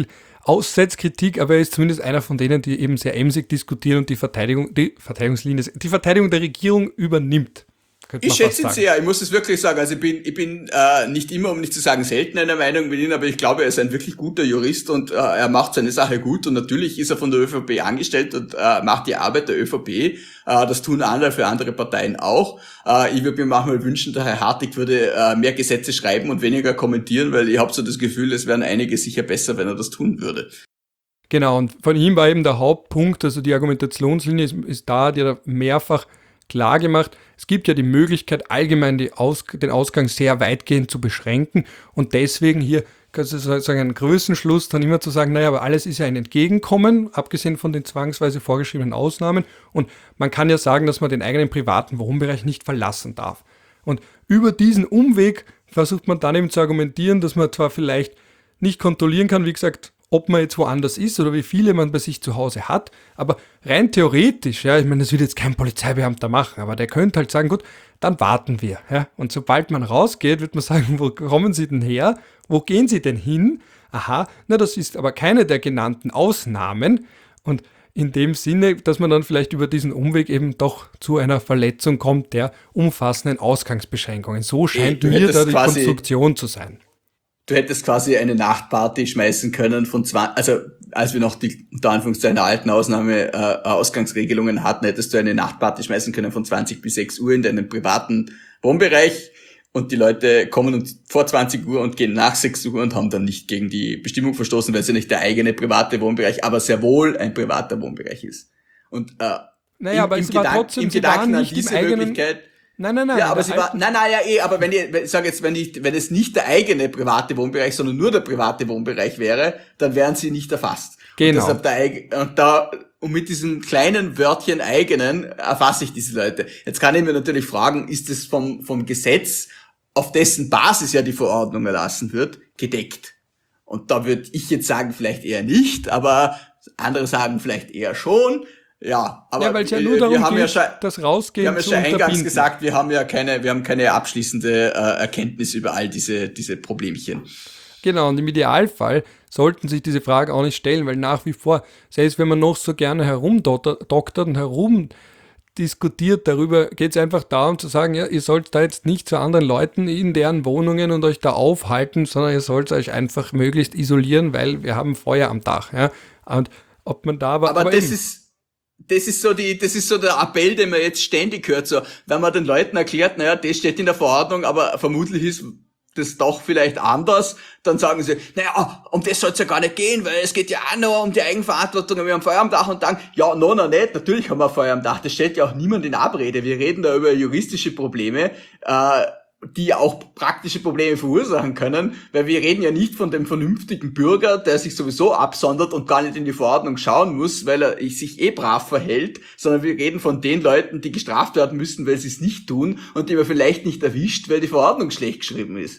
Aussetzkritik, aber er ist zumindest einer von denen, die eben sehr emsig diskutieren und die Verteidigung, die Verteidigungslinie, die Verteidigung der Regierung übernimmt. Ich schätze ihn sehr, ich muss es wirklich sagen. Also ich bin, ich bin äh, nicht immer, um nicht zu sagen selten einer Meinung mit ihm, aber ich glaube, er ist ein wirklich guter Jurist und äh, er macht seine Sache gut und natürlich ist er von der ÖVP angestellt und äh, macht die Arbeit der ÖVP. Äh, das tun andere für andere Parteien auch. Äh, ich würde mir manchmal wünschen, der Herr Hartig würde äh, mehr Gesetze schreiben und weniger kommentieren, weil ich habe so das Gefühl, es wären einige sicher besser, wenn er das tun würde. Genau, und von ihm war eben der Hauptpunkt, also die Argumentationslinie ist, ist da, die hat er mehrfach klar gemacht, es gibt ja die Möglichkeit, allgemein die Aus- den Ausgang sehr weitgehend zu beschränken und deswegen hier kannst du sozusagen einen Größenschluss dann immer zu sagen, naja, aber alles ist ja ein Entgegenkommen, abgesehen von den zwangsweise vorgeschriebenen Ausnahmen und man kann ja sagen, dass man den eigenen privaten Wohnbereich nicht verlassen darf. Und über diesen Umweg versucht man dann eben zu argumentieren, dass man zwar vielleicht nicht kontrollieren kann, wie gesagt, ob man jetzt woanders ist oder wie viele man bei sich zu Hause hat, aber rein theoretisch, ja, ich meine, das wird jetzt kein Polizeibeamter machen, aber der könnte halt sagen, gut, dann warten wir, ja, und sobald man rausgeht, wird man sagen, wo kommen Sie denn her, wo gehen Sie denn hin, aha, na, das ist aber keine der genannten Ausnahmen und in dem Sinne, dass man dann vielleicht über diesen Umweg eben doch zu einer Verletzung kommt der umfassenden Ausgangsbeschränkungen. So scheint mir da die Konstruktion zu sein. Du hättest quasi eine Nachtparty schmeißen können von zwanzig, also als wir noch die unter Anführungszeichen alten Ausnahme äh, Ausgangsregelungen hatten, hättest du eine Nachtparty schmeißen können von zwanzig bis sechs Uhr in deinem privaten Wohnbereich und die Leute kommen vor zwanzig Uhr und gehen nach sechs Uhr und haben dann nicht gegen die Bestimmung verstoßen, weil es ja nicht der eigene private Wohnbereich, aber sehr wohl ein privater Wohnbereich ist. Und äh, naja, im, aber im, es Gedank, war trotzdem, im Gedanken an diese Möglichkeit. Nein, nein, nein. Ja, aber sie war, nein, nein, ja, eh, aber wenn ich, ich sage jetzt, wenn ich, wenn es nicht der eigene private Wohnbereich, sondern nur der private Wohnbereich wäre, dann wären sie nicht erfasst. Genau. Und, der, und da, und mit diesem kleinen Wörtchen eigenen erfasse ich diese Leute. Jetzt kann ich mir natürlich fragen, ist es vom, vom Gesetz, auf dessen Basis ja die Verordnung erlassen wird, gedeckt? Und da würde ich jetzt sagen, vielleicht eher nicht, aber andere sagen vielleicht eher schon. Ja, aber ja, weil es ja nur darum geht, ja schon, das Rausgehen wir haben ja zu schon eingangs unterbinden. gesagt, wir haben ja keine, wir haben keine abschließende äh, Erkenntnis über all diese, diese Problemchen. Genau, und im Idealfall sollten sich diese Fragen auch nicht stellen, weil nach wie vor, selbst wenn man noch so gerne herumdoktert und herumdiskutiert darüber, geht es einfach darum zu sagen, ja, ihr sollt da jetzt nicht zu anderen Leuten in deren Wohnungen und euch da aufhalten, sondern ihr sollt euch einfach möglichst isolieren, weil wir haben Feuer am Dach. Ja? Und ob man da aber... Aber, aber das eben, ist... Das ist so die, das ist so der Appell, den man jetzt ständig hört, so, wenn man den Leuten erklärt, naja, das steht in der Verordnung, aber vermutlich ist das doch vielleicht anders, dann sagen sie, naja, um das soll es ja gar nicht gehen, weil es geht ja auch noch um die Eigenverantwortung, wir haben Feuer am Dach und dann, ja, no, no, nicht, natürlich haben wir Feuer am Dach, das stellt ja auch niemand in Abrede, wir reden da über juristische Probleme, äh, die auch praktische Probleme verursachen können, weil wir reden ja nicht von dem vernünftigen Bürger, der sich sowieso absondert und gar nicht in die Verordnung schauen muss, weil er sich eh brav verhält, sondern wir reden von den Leuten, die gestraft werden müssen, weil sie es nicht tun und die man vielleicht nicht erwischt, weil die Verordnung schlecht geschrieben ist.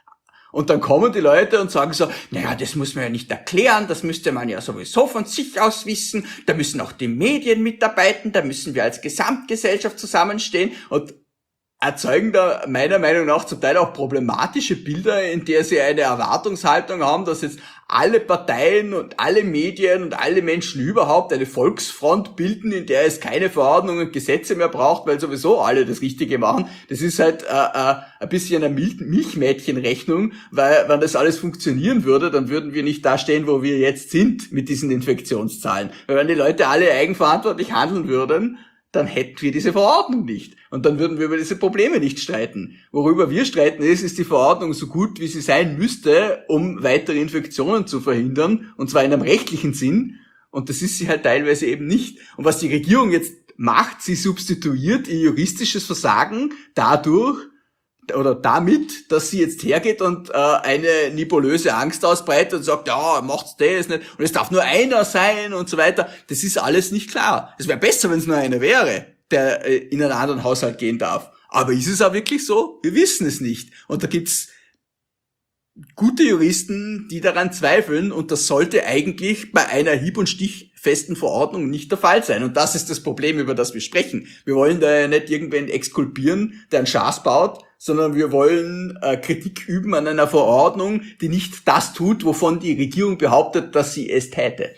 Und dann kommen die Leute und sagen so, naja, das muss man ja nicht erklären, das müsste man ja sowieso von sich aus wissen, da müssen auch die Medien mitarbeiten, da müssen wir als Gesamtgesellschaft zusammenstehen und erzeugen da meiner Meinung nach zum Teil auch problematische Bilder, in der sie eine Erwartungshaltung haben, dass jetzt alle Parteien und alle Medien und alle Menschen überhaupt eine Volksfront bilden, in der es keine Verordnungen und Gesetze mehr braucht, weil sowieso alle das Richtige machen. Das ist halt äh, äh, ein bisschen eine Mil- Milchmädchenrechnung, weil wenn das alles funktionieren würde, dann würden wir nicht da stehen, wo wir jetzt sind mit diesen Infektionszahlen. Weil wenn die Leute alle eigenverantwortlich handeln würden, dann hätten wir diese Verordnung nicht. Und dann würden wir über diese Probleme nicht streiten. Worüber wir streiten ist, ist die Verordnung so gut, wie sie sein müsste, um weitere Infektionen zu verhindern, und zwar in einem rechtlichen Sinn. Und das ist sie halt teilweise eben nicht. Und was die Regierung jetzt macht, sie substituiert ihr juristisches Versagen dadurch, oder damit, dass sie jetzt hergeht und äh, eine nebulöse Angst ausbreitet und sagt, ja, macht's das nicht und es darf nur einer sein und so weiter. Das ist alles nicht klar. Es wäre besser, wenn es nur einer wäre, der äh, in einen anderen Haushalt gehen darf. Aber ist es auch wirklich so? Wir wissen es nicht. Und da gibt's gute Juristen, die daran zweifeln, und das sollte eigentlich bei einer hieb- und Stich festen Verordnung nicht der Fall sein. Und das ist das Problem, über das wir sprechen. Wir wollen da ja nicht irgendwen exkulpieren, der einen Schaß baut, sondern wir wollen äh, Kritik üben an einer Verordnung, die nicht das tut, wovon die Regierung behauptet, dass sie es täte.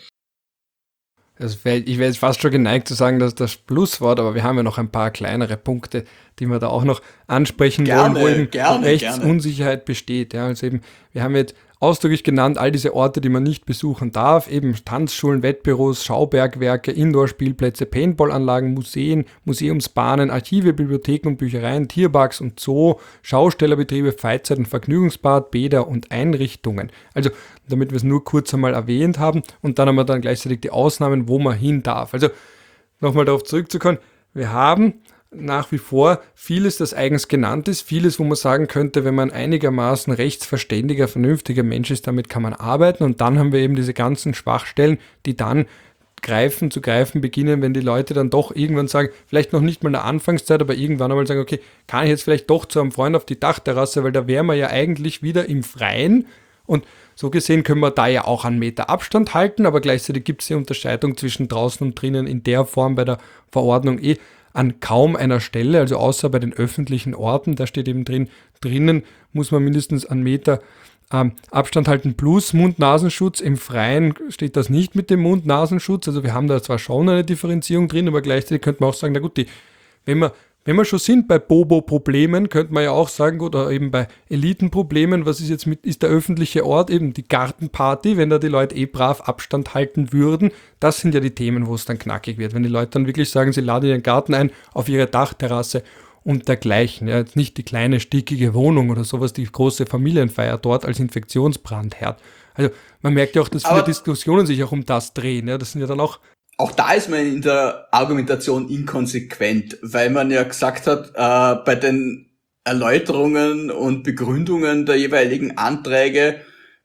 Das wär, ich wäre jetzt fast schon geneigt zu sagen, dass das Schlusswort, aber wir haben ja noch ein paar kleinere Punkte, die wir da auch noch ansprechen gerne, wollen, wo eben gerne, Rechtsunsicherheit gerne. besteht. Ja, also eben, wir haben jetzt ausdrücklich genannt, all diese Orte, die man nicht besuchen darf, eben Tanzschulen, Wettbüros, Schaubergwerke, Indoor-Spielplätze, Paintballanlagen, Museen, Museumsbahnen, Archive, Bibliotheken und Büchereien, Tierparks und Zoo, Schaustellerbetriebe, Freizeit- und Vergnügungsbad, Bäder und Einrichtungen. Also, damit wir es nur kurz einmal erwähnt haben und dann haben wir dann gleichzeitig die Ausnahmen, wo man hin darf. Also, nochmal darauf zurückzukommen, wir haben nach wie vor vieles, das eigens genannt ist, vieles, wo man sagen könnte, wenn man einigermaßen rechtsverständiger, vernünftiger Mensch ist, damit kann man arbeiten, und dann haben wir eben diese ganzen Schwachstellen, die dann greifen, zu greifen beginnen, wenn die Leute dann doch irgendwann sagen, vielleicht noch nicht mal in der Anfangszeit, aber irgendwann einmal sagen, okay, kann ich jetzt vielleicht doch zu einem Freund auf die Dachterrasse, weil da wären wir ja eigentlich wieder im Freien, und so gesehen können wir da ja auch einen Meter Abstand halten, aber gleichzeitig gibt es die Unterscheidung zwischen draußen und drinnen in der Form bei der Verordnung eh an kaum einer Stelle, also außer bei den öffentlichen Orten, da steht eben drin, drinnen muss man mindestens einen Meter ähm, Abstand halten plus Mund-Nasenschutz. Im Freien steht das nicht mit dem Mund-Nasenschutz, also wir haben da zwar schon eine Differenzierung drin, aber gleichzeitig könnte man auch sagen, na gut, die, wenn wir Wenn wir schon sind bei Bobo-Problemen, könnte man ja auch sagen, gut, oder eben bei Elitenproblemen, was ist jetzt mit, ist der öffentliche Ort, eben die Gartenparty, wenn da die Leute eh brav Abstand halten würden, das sind ja die Themen, wo es dann knackig wird. Wenn die Leute dann wirklich sagen, sie laden ihren Garten ein auf ihre Dachterrasse und dergleichen, ja, jetzt nicht die kleine, stickige Wohnung oder sowas, die große Familienfeier dort als Infektionsbrandherd. Also man merkt ja auch, dass viele Aber Diskussionen sich auch um das drehen, ja, das sind ja dann auch Auch da ist man in der Argumentation inkonsequent, weil man ja gesagt hat, äh, bei den Erläuterungen und Begründungen der jeweiligen Anträge,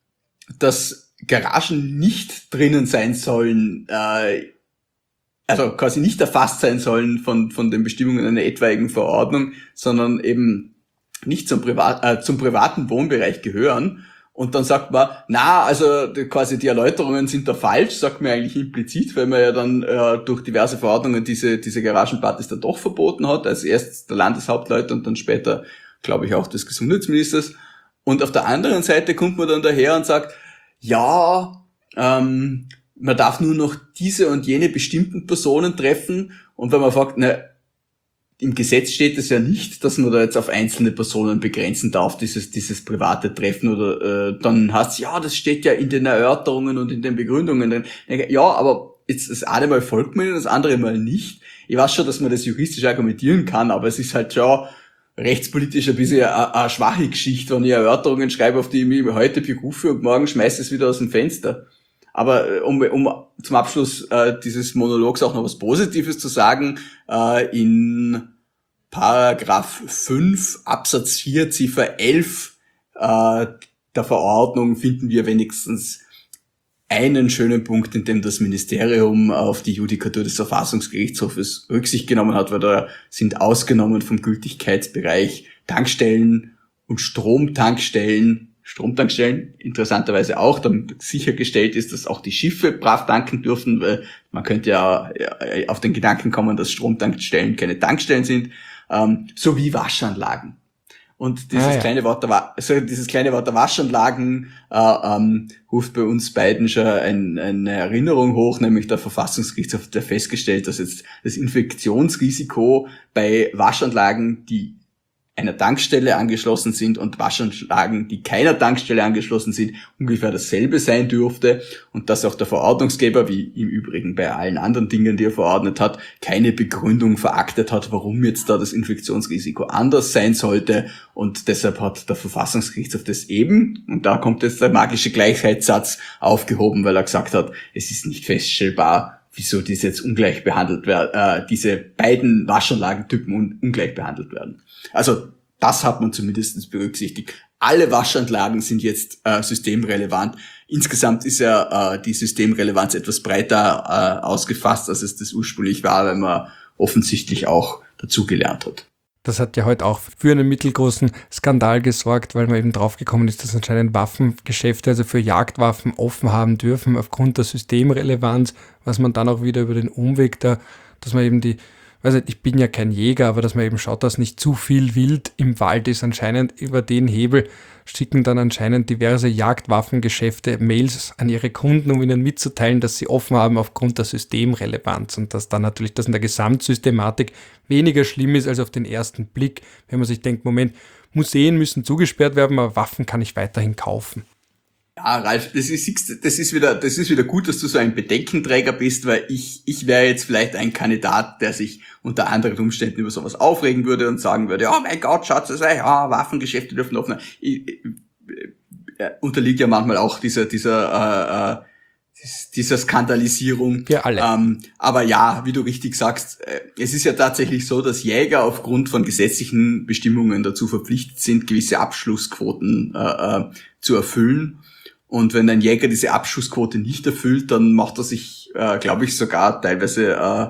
dass Garagen nicht drinnen sein sollen, äh, also quasi nicht erfasst sein sollen von von den Bestimmungen einer etwaigen Verordnung, sondern eben nicht zum Privat, äh, zum privaten Wohnbereich gehören. Und dann sagt man, na, also die, quasi die Erläuterungen sind da falsch, sagt man eigentlich implizit, weil man ja dann äh, durch diverse Verordnungen diese diese Garagenpartys dann doch verboten hat, als erst der Landeshauptleut und dann später, glaube ich, auch des Gesundheitsministers. Und auf der anderen Seite kommt man dann daher und sagt, ja, ähm, man darf nur noch diese und jene bestimmten Personen treffen. Und wenn man fragt, na, im Gesetz steht es ja nicht, dass man da jetzt auf einzelne Personen begrenzen darf, dieses dieses private Treffen, oder äh, dann heißt es, ja, das steht ja in den Erörterungen und in den Begründungen drin. Ja, aber jetzt das eine Mal folgt man, das andere Mal nicht. Ich weiß schon, dass man das juristisch argumentieren kann, aber es ist halt schon rechtspolitisch ein bisschen eine, eine schwache Geschichte, wenn ich Erörterungen schreibe, auf die ich mich heute berufe und morgen schmeiße ich es wieder aus dem Fenster. Aber um, um zum Abschluss äh, dieses Monologs auch noch was Positives zu sagen, äh, in Paragraph fünf Absatz vier Ziffer elf äh, der Verordnung finden wir wenigstens einen schönen Punkt, in dem das Ministerium auf die Judikatur des Verfassungsgerichtshofes Rücksicht genommen hat, weil da sind ausgenommen vom Gültigkeitsbereich Tankstellen und Stromtankstellen, Stromtankstellen interessanterweise auch, damit sichergestellt ist, dass auch die Schiffe brav tanken dürfen, weil man könnte ja auf den Gedanken kommen, dass Stromtankstellen keine Tankstellen sind, ähm, sowie Waschanlagen. Und dieses ah, ja. kleine Wort der also dieses kleine Wort der Waschanlagen äh, ähm, ruft bei uns beiden schon ein, eine Erinnerung hoch, nämlich der Verfassungsgerichtshof hat festgestellt, dass jetzt das Infektionsrisiko bei Waschanlagen, die einer Tankstelle angeschlossen sind, und Waschanlagen, die keiner Tankstelle angeschlossen sind, ungefähr dasselbe sein dürfte, und dass auch der Verordnungsgeber, wie im Übrigen bei allen anderen Dingen, die er verordnet hat, keine Begründung veraktet hat, warum jetzt da das Infektionsrisiko anders sein sollte, und deshalb hat der Verfassungsgerichtshof das eben, und da kommt jetzt der magische Gleichheitssatz, aufgehoben, weil er gesagt hat, es ist nicht feststellbar, wieso diese jetzt ungleich behandelt werden, äh, diese beiden Waschanlagentypen un- ungleich behandelt werden. Also das hat man zumindest berücksichtigt. Alle Waschanlagen sind jetzt äh, systemrelevant. Insgesamt ist ja äh, die Systemrelevanz etwas breiter äh, ausgefasst, als es das ursprünglich war, weil man offensichtlich auch dazugelernt hat. Das hat ja heute auch für einen mittelgroßen Skandal gesorgt, weil man eben draufgekommen ist, dass anscheinend Waffengeschäfte, also für Jagdwaffen, offen haben dürfen aufgrund der Systemrelevanz, was man dann auch wieder über den Umweg da, dass man eben die, weiß nicht, ich bin ja kein Jäger, aber dass man eben schaut, dass nicht zu viel Wild im Wald ist. Anscheinend über den Hebel schicken dann anscheinend diverse Jagdwaffengeschäfte Mails an ihre Kunden, um ihnen mitzuteilen, dass sie offen haben aufgrund der Systemrelevanz und dass dann natürlich das in der Gesamtsystematik weniger schlimm ist als auf den ersten Blick, wenn man sich denkt, Moment, Museen müssen zugesperrt werden, aber Waffen kann ich weiterhin kaufen. Ja, Ralf, das ist, das ist wieder, das ist wieder gut, dass du so ein Bedenkenträger bist, weil ich, ich wäre jetzt vielleicht ein Kandidat, der sich unter anderen Umständen über sowas aufregen würde und sagen würde, oh mein Gott, Schatz, das sei, ja, Waffengeschäfte dürfen offen. Ich, ich, ich, unterliegt ja manchmal auch dieser, dieser, äh, dieser Skandalisierung. Für alle. Ähm, aber ja, wie du richtig sagst, äh, es ist ja tatsächlich so, dass Jäger aufgrund von gesetzlichen Bestimmungen dazu verpflichtet sind, gewisse Abschlussquoten äh, äh, zu erfüllen. Und wenn ein Jäger diese Abschussquote nicht erfüllt, dann macht er sich, äh, glaube ich, sogar teilweise äh,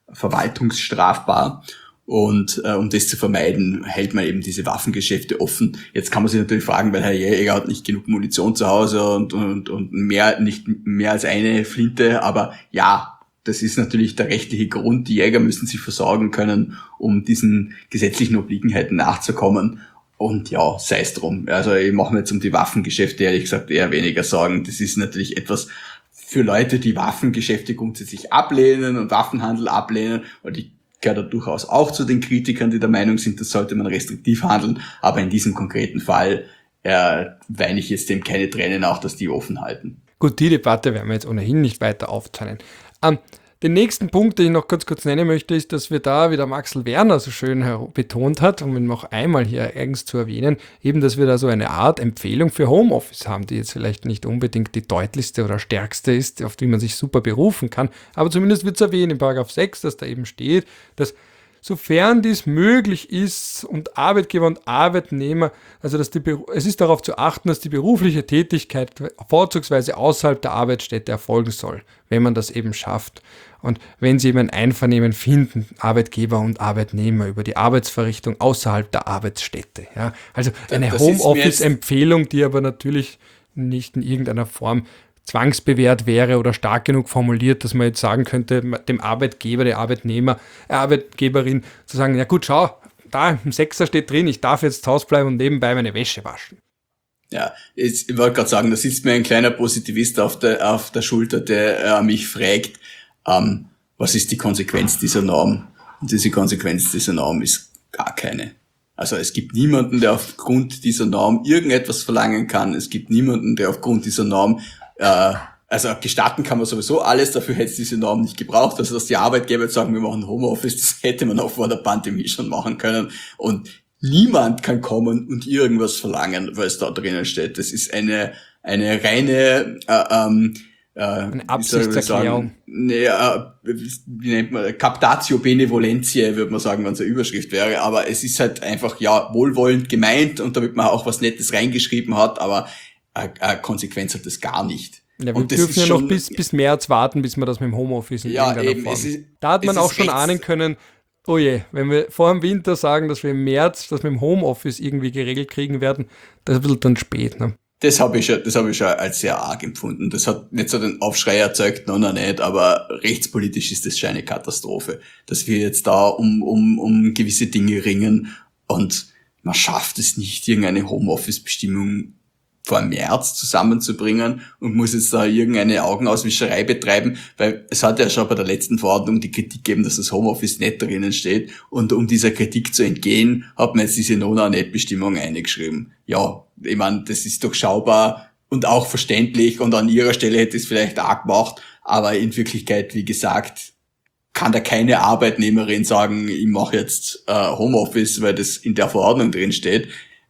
verwaltungsstrafbar. Und äh, um das zu vermeiden, hält man eben diese Waffengeschäfte offen. Jetzt kann man sich natürlich fragen, weil Herr Jäger hat nicht genug Munition zu Hause und, und, und mehr, nicht mehr als eine Flinte. Aber ja, das ist natürlich der rechtliche Grund. Die Jäger müssen sich versorgen können, um diesen gesetzlichen Obliegenheiten nachzukommen. Und ja, sei es drum. Also ich mache mir jetzt um die Waffengeschäfte ehrlich gesagt eher weniger Sorgen. Das ist natürlich etwas für Leute, die Waffengeschäfte grundsätzlich ablehnen und Waffenhandel ablehnen. Und ich gehöre da durchaus auch zu den Kritikern, die der Meinung sind, das sollte man restriktiv handeln. Aber in diesem konkreten Fall äh, weine ich jetzt dem keine Tränen auch, dass die offen halten. Gut, die Debatte werden wir jetzt ohnehin nicht weiter aufzeichnen. Ähm, Den nächsten Punkt, den ich noch ganz kurz nennen möchte, ist, dass wir da, wie der Maxel Werner so schön betont hat, um ihn noch einmal hier eigens zu erwähnen, eben, dass wir da so eine Art Empfehlung für Homeoffice haben, die jetzt vielleicht nicht unbedingt die deutlichste oder stärkste ist, auf die man sich super berufen kann, aber zumindest wird es erwähnt in Paragraph sechs, dass da eben steht, dass sofern dies möglich ist und Arbeitgeber und Arbeitnehmer, also dass die, es ist darauf zu achten, dass die berufliche Tätigkeit vorzugsweise außerhalb der Arbeitsstätte erfolgen soll, wenn man das eben schafft. Und wenn sie eben ein Einvernehmen finden, Arbeitgeber und Arbeitnehmer über die Arbeitsverrichtung außerhalb der Arbeitsstätte. Ja, also eine Homeoffice-Empfehlung, die aber natürlich nicht in irgendeiner Form zwangsbewährt wäre oder stark genug formuliert, dass man jetzt sagen könnte, dem Arbeitgeber, der Arbeitnehmer, äh, Arbeitgeberin zu sagen, ja gut, schau, da im Sechser steht drin, ich darf jetzt zu Hause bleiben und nebenbei meine Wäsche waschen. Ja, jetzt, ich wollte gerade sagen, da sitzt mir ein kleiner Positivist auf der, auf der Schulter, der äh, mich fragt, ähm, was ist die Konsequenz dieser Norm? Und diese Konsequenz dieser Norm ist gar keine. Also es gibt niemanden, der aufgrund dieser Norm irgendetwas verlangen kann. Es gibt niemanden, der aufgrund dieser Norm Äh, also gestatten kann man sowieso alles, dafür hätte es diese Norm nicht gebraucht. Also dass die Arbeitgeber jetzt sagen, wir machen Homeoffice, das hätte man auch vor der Pandemie schon machen können. Und niemand kann kommen und irgendwas verlangen, weil es da drinnen steht. Das ist eine eine reine äh, ähm, äh, eine Absichtserklärung. Nee, äh, wie nennt man, Captatio Benevolentiae, würde man sagen, wenn es eine Überschrift wäre. Aber es ist halt einfach, ja, wohlwollend gemeint und damit man auch was Nettes reingeschrieben hat, aber eine Konsequenz hat das gar nicht. Ja, wir und das dürfen ist ja schon, noch bis, bis März warten, bis wir das mit dem Homeoffice in ja, irgendeiner eben, Form. Es ist, da hat man es auch schon rechts, ahnen können, oh je, wenn wir vor dem Winter sagen, dass wir im März das mit dem Homeoffice irgendwie geregelt kriegen werden, das ist ein bisschen dann spät. Ne? Das habe ich, das hab ich schon als sehr arg empfunden. Das hat nicht so den Aufschrei erzeugt, noch, noch nicht, aber rechtspolitisch ist das schon eine Katastrophe, dass wir jetzt da um, um, um gewisse Dinge ringen und man schafft es nicht, irgendeine Homeoffice-Bestimmung vor März zusammenzubringen und muss jetzt da irgendeine Augenauswischerei betreiben, weil es hat ja schon bei der letzten Verordnung die Kritik gegeben, dass das Homeoffice nicht drinnen steht und um dieser Kritik zu entgehen, hat man jetzt diese Non-Net-Bestimmung eingeschrieben. Ja, ich meine, das ist durchschaubar und auch verständlich und an ihrer Stelle hätte es vielleicht auch gemacht, aber in Wirklichkeit, wie gesagt, kann da keine Arbeitnehmerin sagen, ich mache jetzt äh, Homeoffice, weil das in der Verordnung drin steht.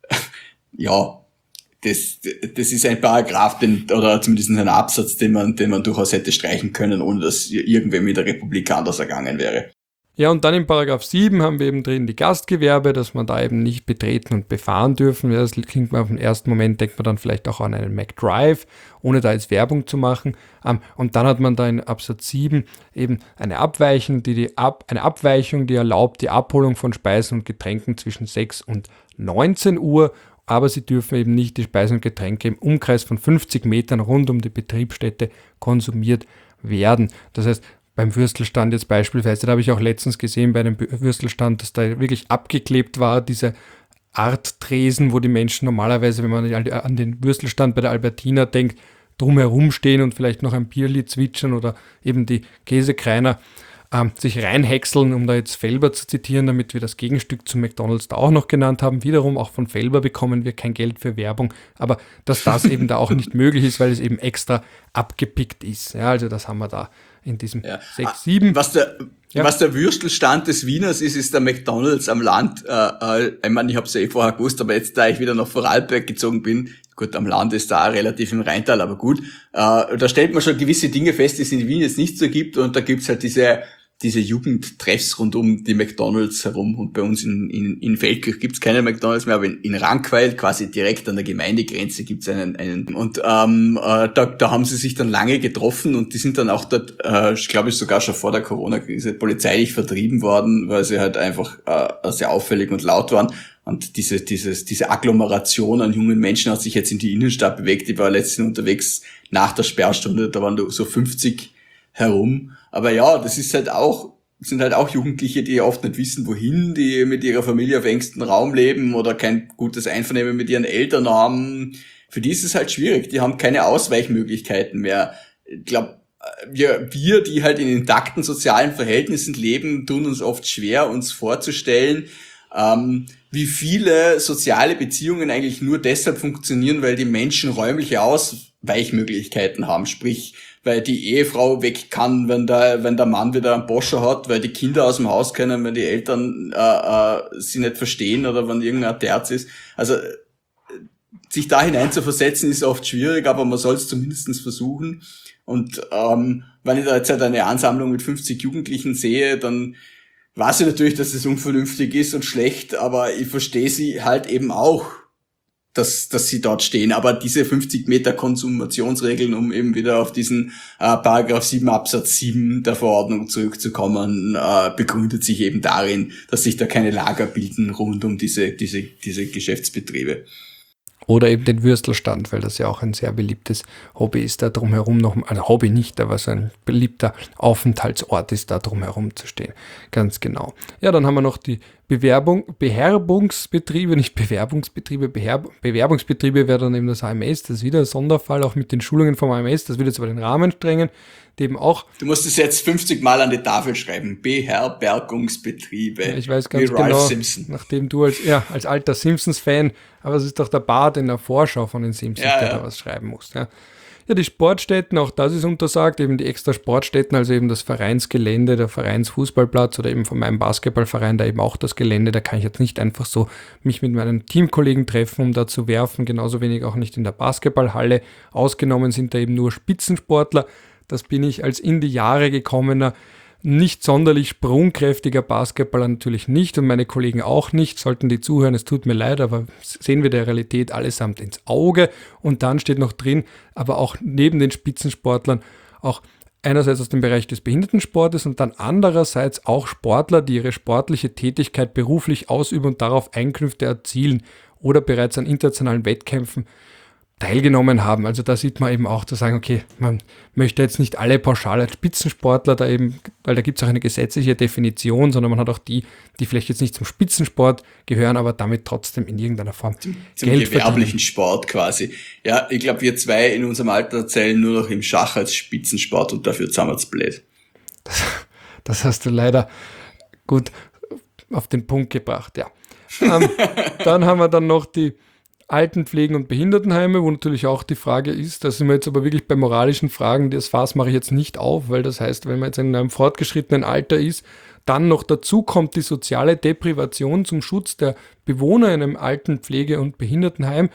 Ja, Das, das ist ein Paragraph, den, oder zumindest ein Absatz, den man, den man durchaus hätte streichen können, ohne dass irgendwer mit der Republik anders ergangen wäre. Ja, und dann in Paragraph sieben haben wir eben drin die Gastgewerbe, dass man da eben nicht betreten und befahren dürfen. Ja, das klingt man auf den ersten Moment, denkt man dann vielleicht auch an einen McDrive, ohne da jetzt Werbung zu machen. Und dann hat man da in Absatz sieben eben eine Abweichung, die die Ab, eine Abweichung, die erlaubt die Abholung von Speisen und Getränken zwischen sechs und neunzehn Uhr, aber sie dürfen eben nicht die Speisen und Getränke im Umkreis von fünfzig Metern rund um die Betriebsstätte konsumiert werden. Das heißt, beim Würstelstand jetzt beispielsweise, da habe ich auch letztens gesehen bei einem Würstelstand, dass da wirklich abgeklebt war, diese Art Tresen, wo die Menschen normalerweise, wenn man an den Würstelstand bei der Albertina denkt, drumherum stehen und vielleicht noch ein Bierlied zwitschern oder eben die Käsekreiner ähm, sich reinhäckseln, um da jetzt Felber zu zitieren, damit wir das Gegenstück zu McDonald's da auch noch genannt haben. Wiederum auch von Felber bekommen wir kein Geld für Werbung, aber dass das eben da auch nicht möglich ist, weil es eben extra abgepickt ist. Ja, also das haben wir da in diesem ja. sechs, sieben. Was der, ja. was der Würstelstand des Wieners ist, ist der McDonald's am Land. Äh, äh, ich meine, ich habe es ja eh vorher gewusst, aber jetzt, da ich wieder nach Vorarlberg gezogen bin, gut, am Land ist da relativ im Rheintal, aber gut, äh, da stellt man schon gewisse Dinge fest, die es in Wien jetzt nicht so gibt, und da gibt's halt diese diese Jugendtreffs rund um die McDonald's herum, und bei uns in, in, in Feldkirch gibt's keine McDonald's mehr, aber in, in Rankweil, quasi direkt an der Gemeindegrenze, gibt's einen, einen, und ähm, äh, da, da haben sie sich dann lange getroffen, und die sind dann auch dort, äh, ich glaube sogar schon vor der Corona-Krise, polizeilich vertrieben worden, weil sie halt einfach äh, sehr auffällig und laut waren. Und diese, dieses, diese Agglomeration an jungen Menschen hat sich jetzt in die Innenstadt bewegt. Ich war letztens unterwegs nach der Sperrstunde, da waren so fünfzig herum. Aber ja, das ist halt auch, sind halt auch Jugendliche, die oft nicht wissen, wohin, die mit ihrer Familie auf engstem Raum leben oder kein gutes Einvernehmen mit ihren Eltern haben. Für die ist es halt schwierig. Die haben keine Ausweichmöglichkeiten mehr. Ich glaube, wir, wir, die halt in intakten sozialen Verhältnissen leben, tun uns oft schwer, uns vorzustellen, ähm, wie viele soziale Beziehungen eigentlich nur deshalb funktionieren, weil die Menschen räumliche Ausweichmöglichkeiten haben. Sprich, weil die Ehefrau weg kann, wenn der, wenn der Mann wieder einen Boscher hat, weil die Kinder aus dem Haus können, wenn die Eltern äh, äh, sie nicht verstehen oder wenn irgendein Terz ist. Also sich da hinein zu versetzen ist oft schwierig, aber man soll es zumindest versuchen. Und ähm, wenn ich da jetzt halt eine Ansammlung mit fünfzig Jugendlichen sehe, dann weiß ich natürlich, dass es unvernünftig ist und schlecht, aber ich verstehe sie halt eben auch, dass dass sie dort stehen. Aber diese fünfzig Meter Konsumationsregeln, um eben wieder auf diesen äh, Paragraph sieben Absatz sieben der Verordnung zurückzukommen, äh, begründet sich eben darin, dass sich da keine Lager bilden rund um diese diese diese Geschäftsbetriebe. Oder eben den Würstelstand, weil das ja auch ein sehr beliebtes Hobby ist, da drumherum noch, also Hobby nicht, aber so ein beliebter Aufenthaltsort ist, da drumherum zu stehen. Ganz genau. Ja, dann haben wir noch die Bewerbung, Beherbungsbetriebe, nicht Bewerbungsbetriebe, Beherb, Bewerbungsbetriebe wäre dann eben das A M S, das ist wieder ein Sonderfall, auch mit den Schulungen vom A M S, das wird jetzt aber den Rahmen sprengen, die eben auch... Du musst es jetzt fünfzig Mal an die Tafel schreiben, Beherbergungsbetriebe, ja, ich weiß ganz wie Ralph genau, Simpson. Nachdem du als, ja, als alter Simpsons-Fan, aber es ist doch der Bart in der Vorschau von den Simpsons, ja, der ja. da was schreiben muss, ja. Ja, die Sportstätten, auch das ist untersagt, eben die extra Sportstätten, also eben das Vereinsgelände, der Vereinsfußballplatz oder eben von meinem Basketballverein, da eben auch das Gelände, da kann ich jetzt nicht einfach so mich mit meinen Teamkollegen treffen, um da zu werfen, genauso wenig auch nicht in der Basketballhalle. Ausgenommen sind da eben nur Spitzensportler, das bin ich als in die Jahre gekommener, nicht sonderlich sprungkräftiger Basketballer natürlich nicht und meine Kollegen auch nicht, sollten die zuhören, es tut mir leid, aber sehen wir der Realität allesamt ins Auge. Und dann steht noch drin, aber auch neben den Spitzensportlern auch einerseits aus dem Bereich des Behindertensportes und dann andererseits auch Sportler, die ihre sportliche Tätigkeit beruflich ausüben und darauf Einkünfte erzielen oder bereits an internationalen Wettkämpfen teilgenommen haben. Also da sieht man eben auch zu sagen, okay, man möchte jetzt nicht alle pauschal als Spitzensportler da eben, weil da gibt es auch eine gesetzliche Definition, sondern man hat auch die, die vielleicht jetzt nicht zum Spitzensport gehören, aber damit trotzdem in irgendeiner Form zum, zum Geld gewerblichen verdienen. Sport quasi. Ja, ich glaube, wir zwei in unserem Alter zählen nur noch im Schach als Spitzensport und dafür sind wir zu blöd. Das, das hast du leider gut auf den Punkt gebracht, ja. ähm, dann haben wir dann noch die Altenpflegen- und Behindertenheime, wo natürlich auch die Frage ist, da sind wir jetzt aber wirklich bei moralischen Fragen, das Fass mache ich jetzt nicht auf, weil das heißt, wenn man jetzt in einem fortgeschrittenen Alter ist, dann noch dazu kommt die soziale Deprivation zum Schutz der Bewohner in einem Altenpflege- und Behindertenheim,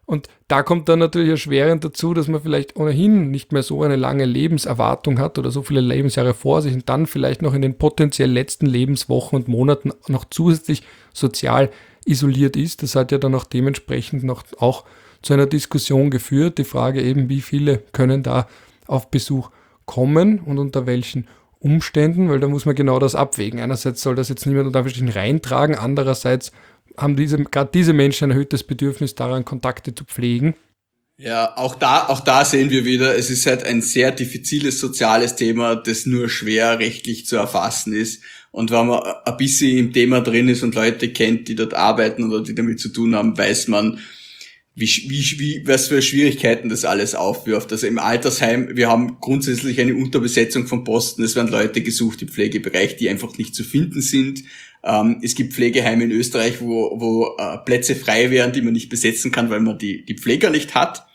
Und da kommt dann natürlich erschwerend dazu, dass man vielleicht ohnehin nicht mehr so eine lange Lebenserwartung hat oder so viele Lebensjahre vor sich und dann vielleicht noch in den potenziell letzten Lebenswochen und Monaten noch zusätzlich sozial isoliert ist. Das hat ja dann auch dementsprechend noch auch zu einer Diskussion geführt. Die Frage eben, wie viele können da auf Besuch kommen und unter welchen Umständen, weil da muss man genau das abwägen. Einerseits soll das jetzt niemand unter Anführungsstrichen reintragen, andererseits haben diese, gerade diese Menschen ein erhöhtes Bedürfnis daran, Kontakte zu pflegen. Ja, auch da, auch da sehen wir wieder, es ist halt ein sehr diffiziles soziales Thema, das nur schwer rechtlich zu erfassen ist. Und wenn man ein bisschen im Thema drin ist und Leute kennt, die dort arbeiten oder die damit zu tun haben, weiß man, wie, wie, wie, was für Schwierigkeiten das alles aufwirft. Also im Altersheim, wir haben grundsätzlich eine Unterbesetzung von Posten. Es werden Leute gesucht im Pflegebereich, die einfach nicht zu finden sind. Ähm, es gibt Pflegeheime in Österreich, wo, wo äh, Plätze frei wären, die man nicht besetzen kann, weil man die, die Pfleger nicht hat.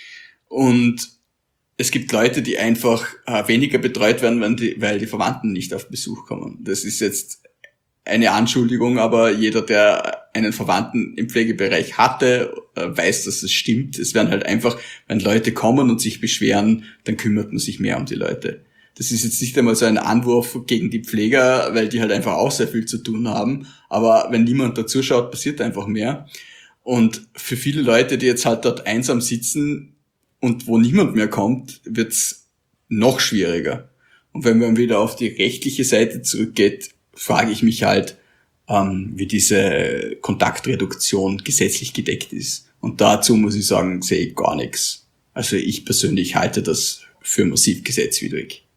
Und es gibt Leute, die einfach äh, weniger betreut werden, weil die, weil die Verwandten nicht auf Besuch kommen. Das ist jetzt eine Anschuldigung, aber jeder, der einen Verwandten im Pflegebereich hatte, äh, weiß, dass es stimmt. Es werden halt einfach, wenn Leute kommen und sich beschweren, dann kümmert man sich mehr um die Leute. Das ist jetzt nicht einmal so ein Anwurf gegen die Pfleger, weil die halt einfach auch sehr viel zu tun haben. Aber wenn niemand dazu schaut, passiert einfach mehr. Und für viele Leute, die jetzt halt dort einsam sitzen und wo niemand mehr kommt, wird's noch schwieriger. Und wenn man wieder auf die rechtliche Seite zurückgeht, frage ich mich halt, ähm, wie diese Kontaktreduktion gesetzlich gedeckt ist. Und dazu muss ich sagen, sehe ich gar nichts. Also ich persönlich halte das für massiv gesetzwidrig.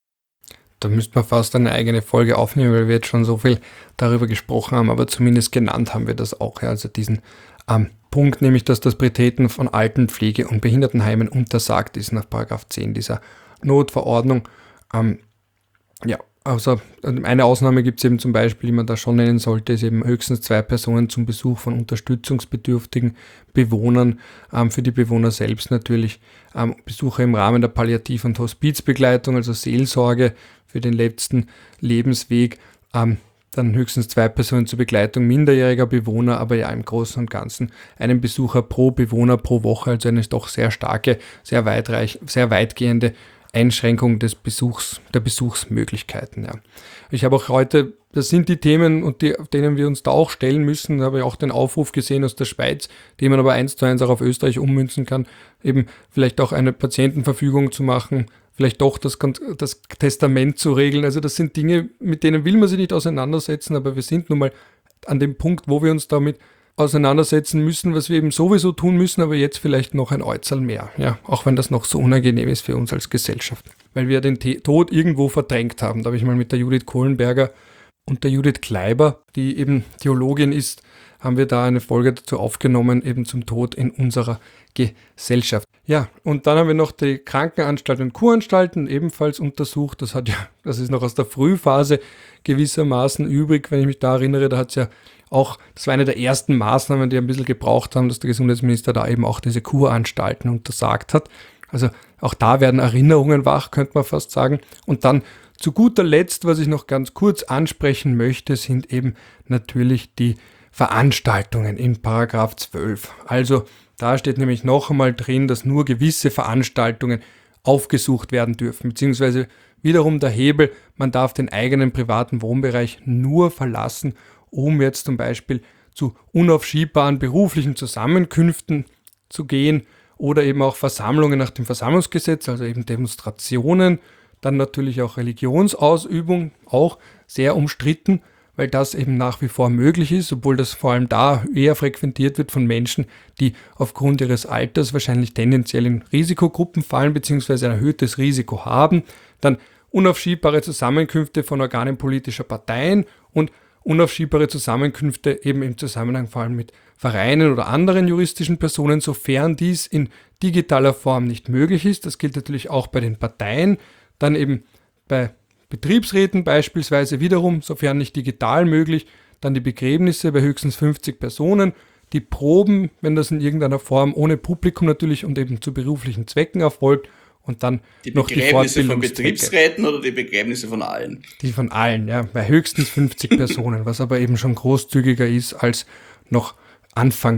Da müsste man fast eine eigene Folge aufnehmen, weil wir jetzt schon so viel darüber gesprochen haben, aber zumindest genannt haben wir das auch. Ja. Also diesen ähm, Punkt, nämlich dass das Betreten von Alten-, Pflege- und Behindertenheimen untersagt ist nach Paragraph zehn dieser Notverordnung. Ähm, ja, also eine Ausnahme gibt es eben zum Beispiel, die man da schon nennen sollte, ist eben höchstens zwei Personen zum Besuch von unterstützungsbedürftigen Bewohnern, ähm, für die Bewohner selbst natürlich, ähm, Besuche im Rahmen der Palliativ- und Hospizbegleitung, also Seelsorge für den letzten Lebensweg, ähm, dann höchstens zwei Personen zur Begleitung minderjähriger Bewohner, aber ja im Großen und Ganzen einen Besucher pro Bewohner pro Woche, also eine doch sehr starke, sehr weitreich, sehr weitgehende Einschränkung des Besuchs, der Besuchsmöglichkeiten. Ja. Ich habe auch heute, das sind die Themen, und die, denen wir uns da auch stellen müssen, da habe ich auch den Aufruf gesehen aus der Schweiz, die man aber eins zu eins auch auf Österreich ummünzen kann, eben vielleicht auch eine Patientenverfügung zu machen, vielleicht doch das, das Testament zu regeln. Also das sind Dinge, mit denen will man sich nicht auseinandersetzen, aber wir sind nun mal an dem Punkt, wo wir uns damit auseinandersetzen müssen, was wir eben sowieso tun müssen, aber jetzt vielleicht noch ein Äußerl mehr. Ja, auch wenn das noch so unangenehm ist für uns als Gesellschaft. Weil wir den T- Tod irgendwo verdrängt haben. Da habe ich mal mit der Judith Kohlenberger und der Judith Kleiber, die eben Theologin ist, haben wir da eine Folge dazu aufgenommen, eben zum Tod in unserer Gesellschaft. Ja, und dann haben wir noch die Krankenanstalten und Kuranstalten ebenfalls untersucht. Das hat ja, das ist noch aus der Frühphase gewissermaßen übrig, wenn ich mich da erinnere, da hat es ja auch, das war eine der ersten Maßnahmen, die ein bisschen gebraucht haben, dass der Gesundheitsminister da eben auch diese Kuranstalten untersagt hat. Also auch da werden Erinnerungen wach, könnte man fast sagen. Und dann zu guter Letzt, was ich noch ganz kurz ansprechen möchte, sind eben natürlich die Veranstaltungen in Paragraph zwölf. Also da steht nämlich noch einmal drin, dass nur gewisse Veranstaltungen aufgesucht werden dürfen, beziehungsweise wiederum der Hebel, man darf den eigenen privaten Wohnbereich nur verlassen, um jetzt zum Beispiel zu unaufschiebbaren beruflichen Zusammenkünften zu gehen oder eben auch Versammlungen nach dem Versammlungsgesetz, also eben Demonstrationen, dann natürlich auch Religionsausübung, auch sehr umstritten, weil das eben nach wie vor möglich ist, obwohl das vor allem da eher frequentiert wird von Menschen, die aufgrund ihres Alters wahrscheinlich tendenziell in Risikogruppen fallen bzw. ein erhöhtes Risiko haben, dann unaufschiebbare Zusammenkünfte von Organen politischer Parteien und unaufschiebbare Zusammenkünfte eben im Zusammenhang vor allem mit Vereinen oder anderen juristischen Personen, sofern dies in digitaler Form nicht möglich ist. Das gilt natürlich auch bei den Parteien, dann eben bei Betriebsräten beispielsweise wiederum, sofern nicht digital möglich, dann die Begräbnisse bei höchstens fünfzig Personen, die Proben, wenn das in irgendeiner Form ohne Publikum natürlich und eben zu beruflichen Zwecken erfolgt, und dann die noch die Begräbnisse von Betriebsräten oder die Begräbnisse von allen? Die von allen, ja, bei höchstens fünfzig Personen, was aber eben schon großzügiger ist als noch anfangs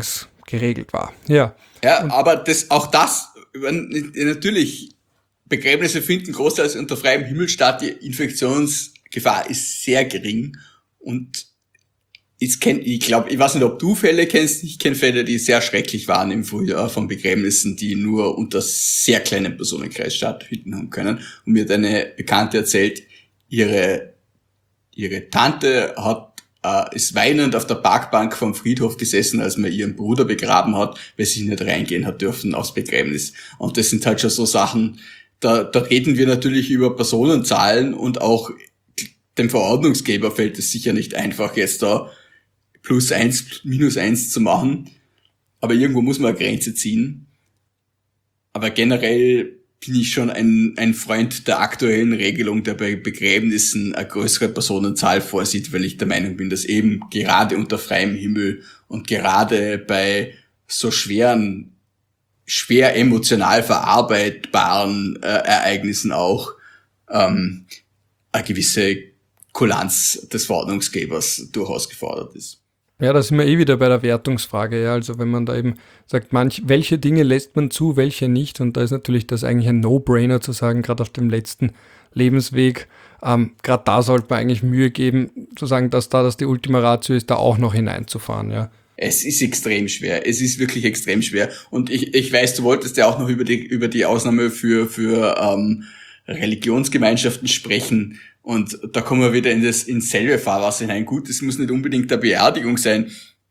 geregelt war. Ja, ja aber das, auch das, natürlich, Begräbnisse finden großteils unter freiem Himmel statt, die Infektionsgefahr ist sehr gering und ich kenn, ich glaube, ich weiß nicht, ob du Fälle kennst, ich kenne Fälle, die sehr schrecklich waren im Frühjahr von Begräbnissen, die nur unter sehr kleinem Personenkreis stattfinden haben können. Und mir hat eine Bekannte erzählt, ihre, ihre Tante hat, äh, ist weinend auf der Parkbank vom Friedhof gesessen, als man ihren Bruder begraben hat, weil sie nicht reingehen hat dürfen aufs Begräbnis. Und das sind halt schon so Sachen, da, da reden wir natürlich über Personenzahlen und auch dem Verordnungsgeber fällt es sicher nicht einfach, jetzt da plus eins, minus eins zu machen. Aber irgendwo muss man eine Grenze ziehen. Aber generell bin ich schon ein, ein Freund der aktuellen Regelung, der bei Begräbnissen eine größere Personenzahl vorsieht, weil ich der Meinung bin, dass eben gerade unter freiem Himmel und gerade bei so schweren, schwer emotional verarbeitbaren äh, Ereignissen auch ähm, eine gewisse Kulanz des Verordnungsgebers durchaus gefordert ist. Ja, da sind wir eh wieder bei der Wertungsfrage. Ja, also wenn man da eben sagt, manch, welche Dinge lässt man zu, welche nicht. Und da ist natürlich das eigentlich ein No-Brainer zu sagen, gerade auf dem letzten Lebensweg. Ähm, gerade da sollte man eigentlich Mühe geben, zu sagen, dass da das die Ultima Ratio ist, da auch noch hineinzufahren. Ja. Es ist extrem schwer. Es ist wirklich extrem schwer. Und ich, ich weiß, du wolltest ja auch noch über die, über die Ausnahme für, für ähm, Religionsgemeinschaften sprechen. Und da kommen wir wieder in das ins selbe Fahrwasser hinein. Gut, das muss nicht unbedingt eine Beerdigung sein,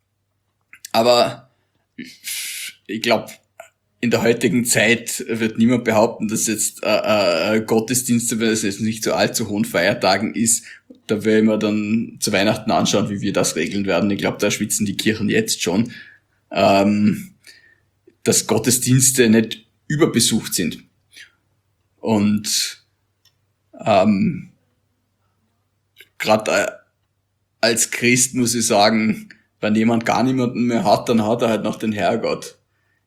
aber ich glaube, in der heutigen Zeit wird niemand behaupten, dass jetzt äh, äh, Gottesdienste, wenn es jetzt nicht zu allzu hohen Feiertagen ist, da werden wir dann zu Weihnachten anschauen, wie wir das regeln werden. Ich glaube, da schwitzen die Kirchen jetzt schon, ähm, dass Gottesdienste nicht überbesucht sind. Und ähm, gerade als Christ muss ich sagen, wenn jemand gar niemanden mehr hat, dann hat er halt noch den Herrgott.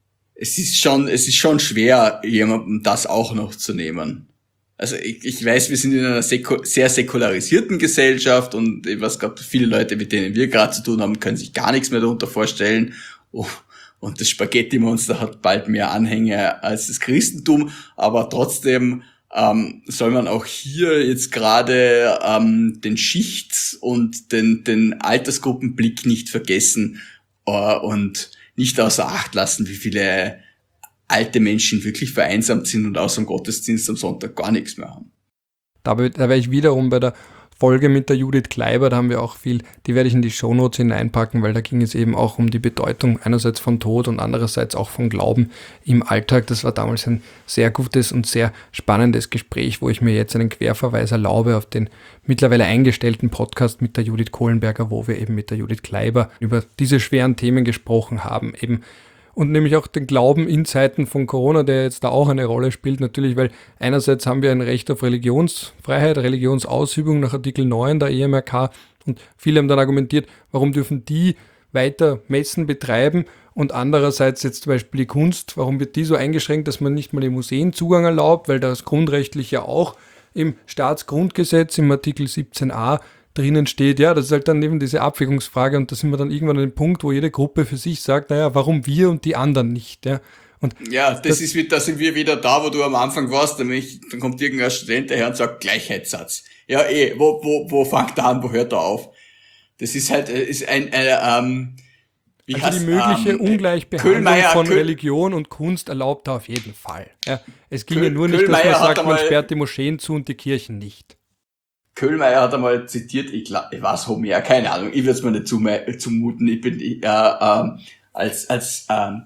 Es ist schon, es ist schon schwer, jemandem das auch noch zu nehmen. Also ich, ich weiß, wir sind in einer säku- sehr säkularisierten Gesellschaft und ich weiß gerade, viele Leute, mit denen wir gerade zu tun haben, können sich gar nichts mehr darunter vorstellen. Oh, und das Spaghetti-Monster hat bald mehr Anhänger als das Christentum, aber trotzdem Ähm, soll man auch hier jetzt gerade ähm, den Schichts- und den, den Altersgruppenblick nicht vergessen äh, und nicht außer Acht lassen, wie viele alte Menschen wirklich vereinsamt sind und außer dem Gottesdienst am Sonntag gar nichts mehr haben. Da, da wäre ich wiederum bei der Folge mit der Judith Kleiber, da haben wir auch viel, die werde ich in die Shownotes hineinpacken, weil da ging es eben auch um die Bedeutung einerseits von Tod und andererseits auch von Glauben im Alltag. Das war damals ein sehr gutes und sehr spannendes Gespräch, wo ich mir jetzt einen Querverweis erlaube auf den mittlerweile eingestellten Podcast mit der Judith Kohlenberger, wo wir eben mit der Judith Kleiber über diese schweren Themen gesprochen haben, eben und nämlich auch den Glauben in Zeiten von Corona, der jetzt da auch eine Rolle spielt, natürlich, weil einerseits haben wir ein Recht auf Religionsfreiheit, Religionsausübung nach Artikel neun der E M R K und viele haben dann argumentiert, warum dürfen die weiter Messen betreiben und andererseits jetzt zum Beispiel die Kunst, warum wird die so eingeschränkt, dass man nicht mal im Museen Zugang erlaubt, weil das grundrechtlich ja auch im Staatsgrundgesetz im Artikel siebzehn a drinnen steht, ja, das ist halt dann eben diese Abwägungsfrage und da sind wir dann irgendwann an dem Punkt, wo jede Gruppe für sich sagt, naja, warum wir und die anderen nicht, ja. Und ja, das, das ist wieder, da sind wir wieder da, wo du am Anfang warst, nämlich, dann kommt irgendein Student daher und sagt Gleichheitssatz. Ja, eh, wo, wo, wo fängt er an, wo hört er auf? Das ist halt, ist ein, eine, ähm, wie also heißt, die mögliche ähm, Ungleichbehandlung Köhlmeier, von Köhl- Religion und Kunst erlaubt er auf jeden Fall. Ja, es ginge Köhl- nur nicht, dass Köhlmeier man hat sagt, man einmal- sperrt die Moscheen zu und die Kirchen nicht. Köhlmeier hat einmal zitiert, ich, glaub, ich weiß Homer, keine Ahnung, ich würde es mir nicht zume- zumuten, ich bin äh, ähm, als als ähm,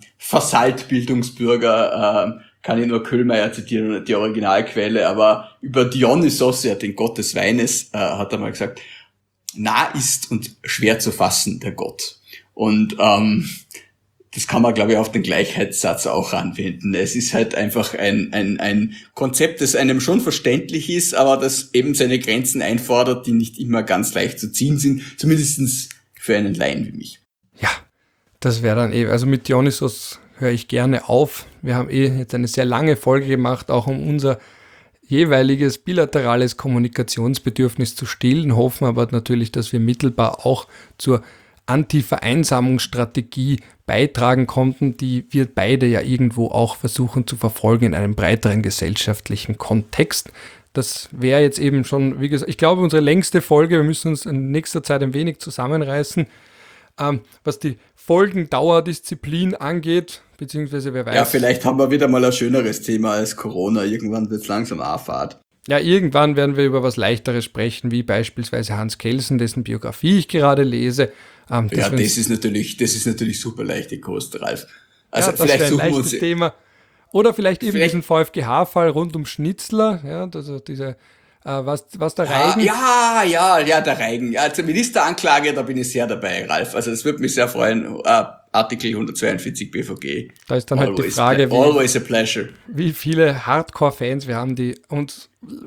Versaltbildungsbürger ähm, kann ich nur Köhlmeier zitieren, die Originalquelle, aber über Dionysos, ja, den Gott des Weines, äh, hat er mal gesagt, nah ist und schwer zu fassen der Gott. Und ähm, das kann man, glaube ich, auf den Gleichheitssatz auch anwenden. Es ist halt einfach ein, ein, ein Konzept, das einem schon verständlich ist, aber das eben seine Grenzen einfordert, die nicht immer ganz leicht zu ziehen sind, zumindest für einen Laien wie mich. Ja, das wäre dann eh, also mit Dionysos höre ich gerne auf. Wir haben eh jetzt eine sehr lange Folge gemacht, auch um unser jeweiliges bilaterales Kommunikationsbedürfnis zu stillen, hoffen aber natürlich, dass wir mittelbar auch zur Anti-Vereinsamungsstrategie beitragen konnten, die wir beide ja irgendwo auch versuchen zu verfolgen in einem breiteren gesellschaftlichen Kontext. Das wäre jetzt eben schon, wie gesagt, ich glaube, unsere längste Folge. Wir müssen uns in nächster Zeit ein wenig zusammenreißen. Ähm, was die Folgendauerdisziplin angeht, beziehungsweise wer weiß. Ja, vielleicht haben wir wieder mal ein schöneres Thema als Corona. Irgendwann wird es langsam Auffahrt. Ja, irgendwann werden wir über was Leichteres sprechen, wie beispielsweise Hans Kelsen, dessen Biografie ich gerade lese. Ähm, ja, das ist natürlich, das ist natürlich super leichte Kost, Ralf. Also ja, das vielleicht suchen ein leichtes wir uns Thema. Oder vielleicht eben vielleicht diesen VfGH-Fall rund um Schnitzler, ja, also diese, äh, was, was der Reigen. Ja, ja, ja, der Reigen. Ja, zur Ministeranklage, da bin ich sehr dabei, Ralf. Also das würde mich sehr freuen. Uh, Artikel hundertzweiundvierzig B V G. Da ist dann always halt die Frage, wie, always a pleasure. wie viele Hardcore-Fans wir haben, die uns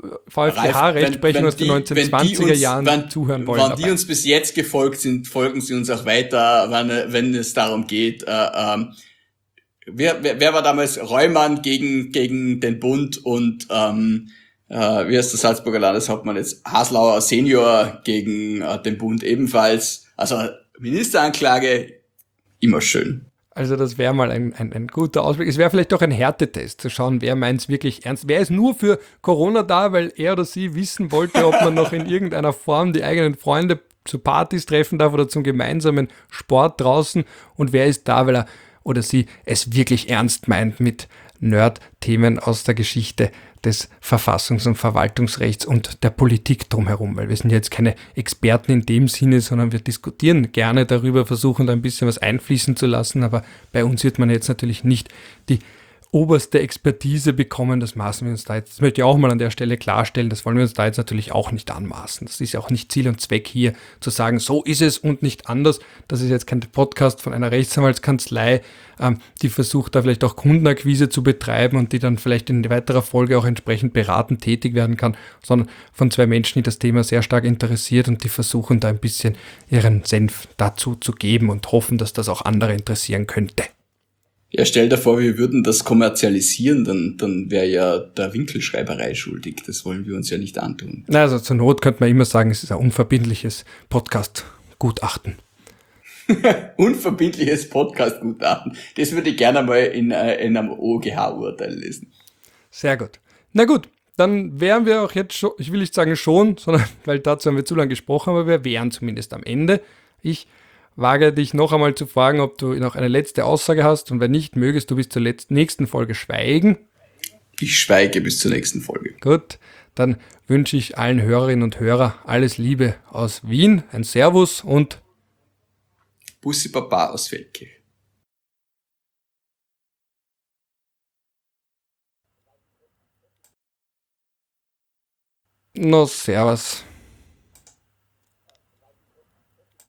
VfGH-Recht sprechen aus den neunzehnhundertzwanziger Jahren wenn, zuhören wollen. Wenn dabei. die uns bis jetzt gefolgt sind, folgen sie uns auch weiter, wenn, wenn es darum geht, äh, ähm, wer, wer, wer war damals Reumann gegen, gegen den Bund und ähm, äh, wie heißt der Salzburger Landeshauptmann jetzt? Haslauer Senior gegen äh, den Bund ebenfalls. Also Ministeranklage, immer schön. Also das wäre mal ein, ein, ein guter Ausblick. Es wäre vielleicht auch ein Härtetest, zu schauen, wer meint es wirklich ernst. Wer ist nur für Corona da, weil er oder sie wissen wollte, ob man noch in irgendeiner Form die eigenen Freunde zu Partys treffen darf oder zum gemeinsamen Sport draußen. Und wer ist da, weil er oder sie es wirklich ernst meint mit Nerd-Themen aus der Geschichte des Verfassungs- und Verwaltungsrechts und der Politik drumherum, weil wir sind jetzt keine Experten in dem Sinne, sondern wir diskutieren gerne darüber, versuchen da ein bisschen was einfließen zu lassen, aber bei uns wird man jetzt natürlich nicht die oberste Expertise bekommen, das maßen wir uns da jetzt, das möchte ich auch mal an der Stelle klarstellen, das wollen wir uns da jetzt natürlich auch nicht anmaßen. Das ist ja auch nicht Ziel und Zweck hier, zu sagen, so ist es und nicht anders. Das ist jetzt kein Podcast von einer Rechtsanwaltskanzlei, ähm, die versucht da vielleicht auch Kundenakquise zu betreiben und die dann vielleicht in weiterer Folge auch entsprechend beratend tätig werden kann, sondern von zwei Menschen, die das Thema sehr stark interessiert und die versuchen da ein bisschen ihren Senf dazu zu geben und hoffen, dass das auch andere interessieren könnte. Ja, stell dir vor, wir würden das kommerzialisieren, dann, dann wäre ja der Winkelschreiberei schuldig. Das wollen wir uns ja nicht antun. Na, also zur Not könnte man immer sagen, es ist ein unverbindliches Podcast-Gutachten. Unverbindliches Podcast-Gutachten. Das würde ich gerne mal in, in einem O G H-Urteil lesen. Sehr gut. Na gut, dann wären wir auch jetzt schon, ich will nicht sagen schon, sondern weil dazu haben wir zu lange gesprochen, aber wir wären zumindest am Ende. Ich wage dich noch einmal zu fragen, ob du noch eine letzte Aussage hast und wenn nicht, mögest du bis zur letzten, nächsten Folge schweigen. Ich schweige bis zur nächsten Folge. Gut, dann wünsche ich allen Hörerinnen und Hörern alles Liebe aus Wien, ein Servus und Bussi Baba aus Feldkirch. No, servus.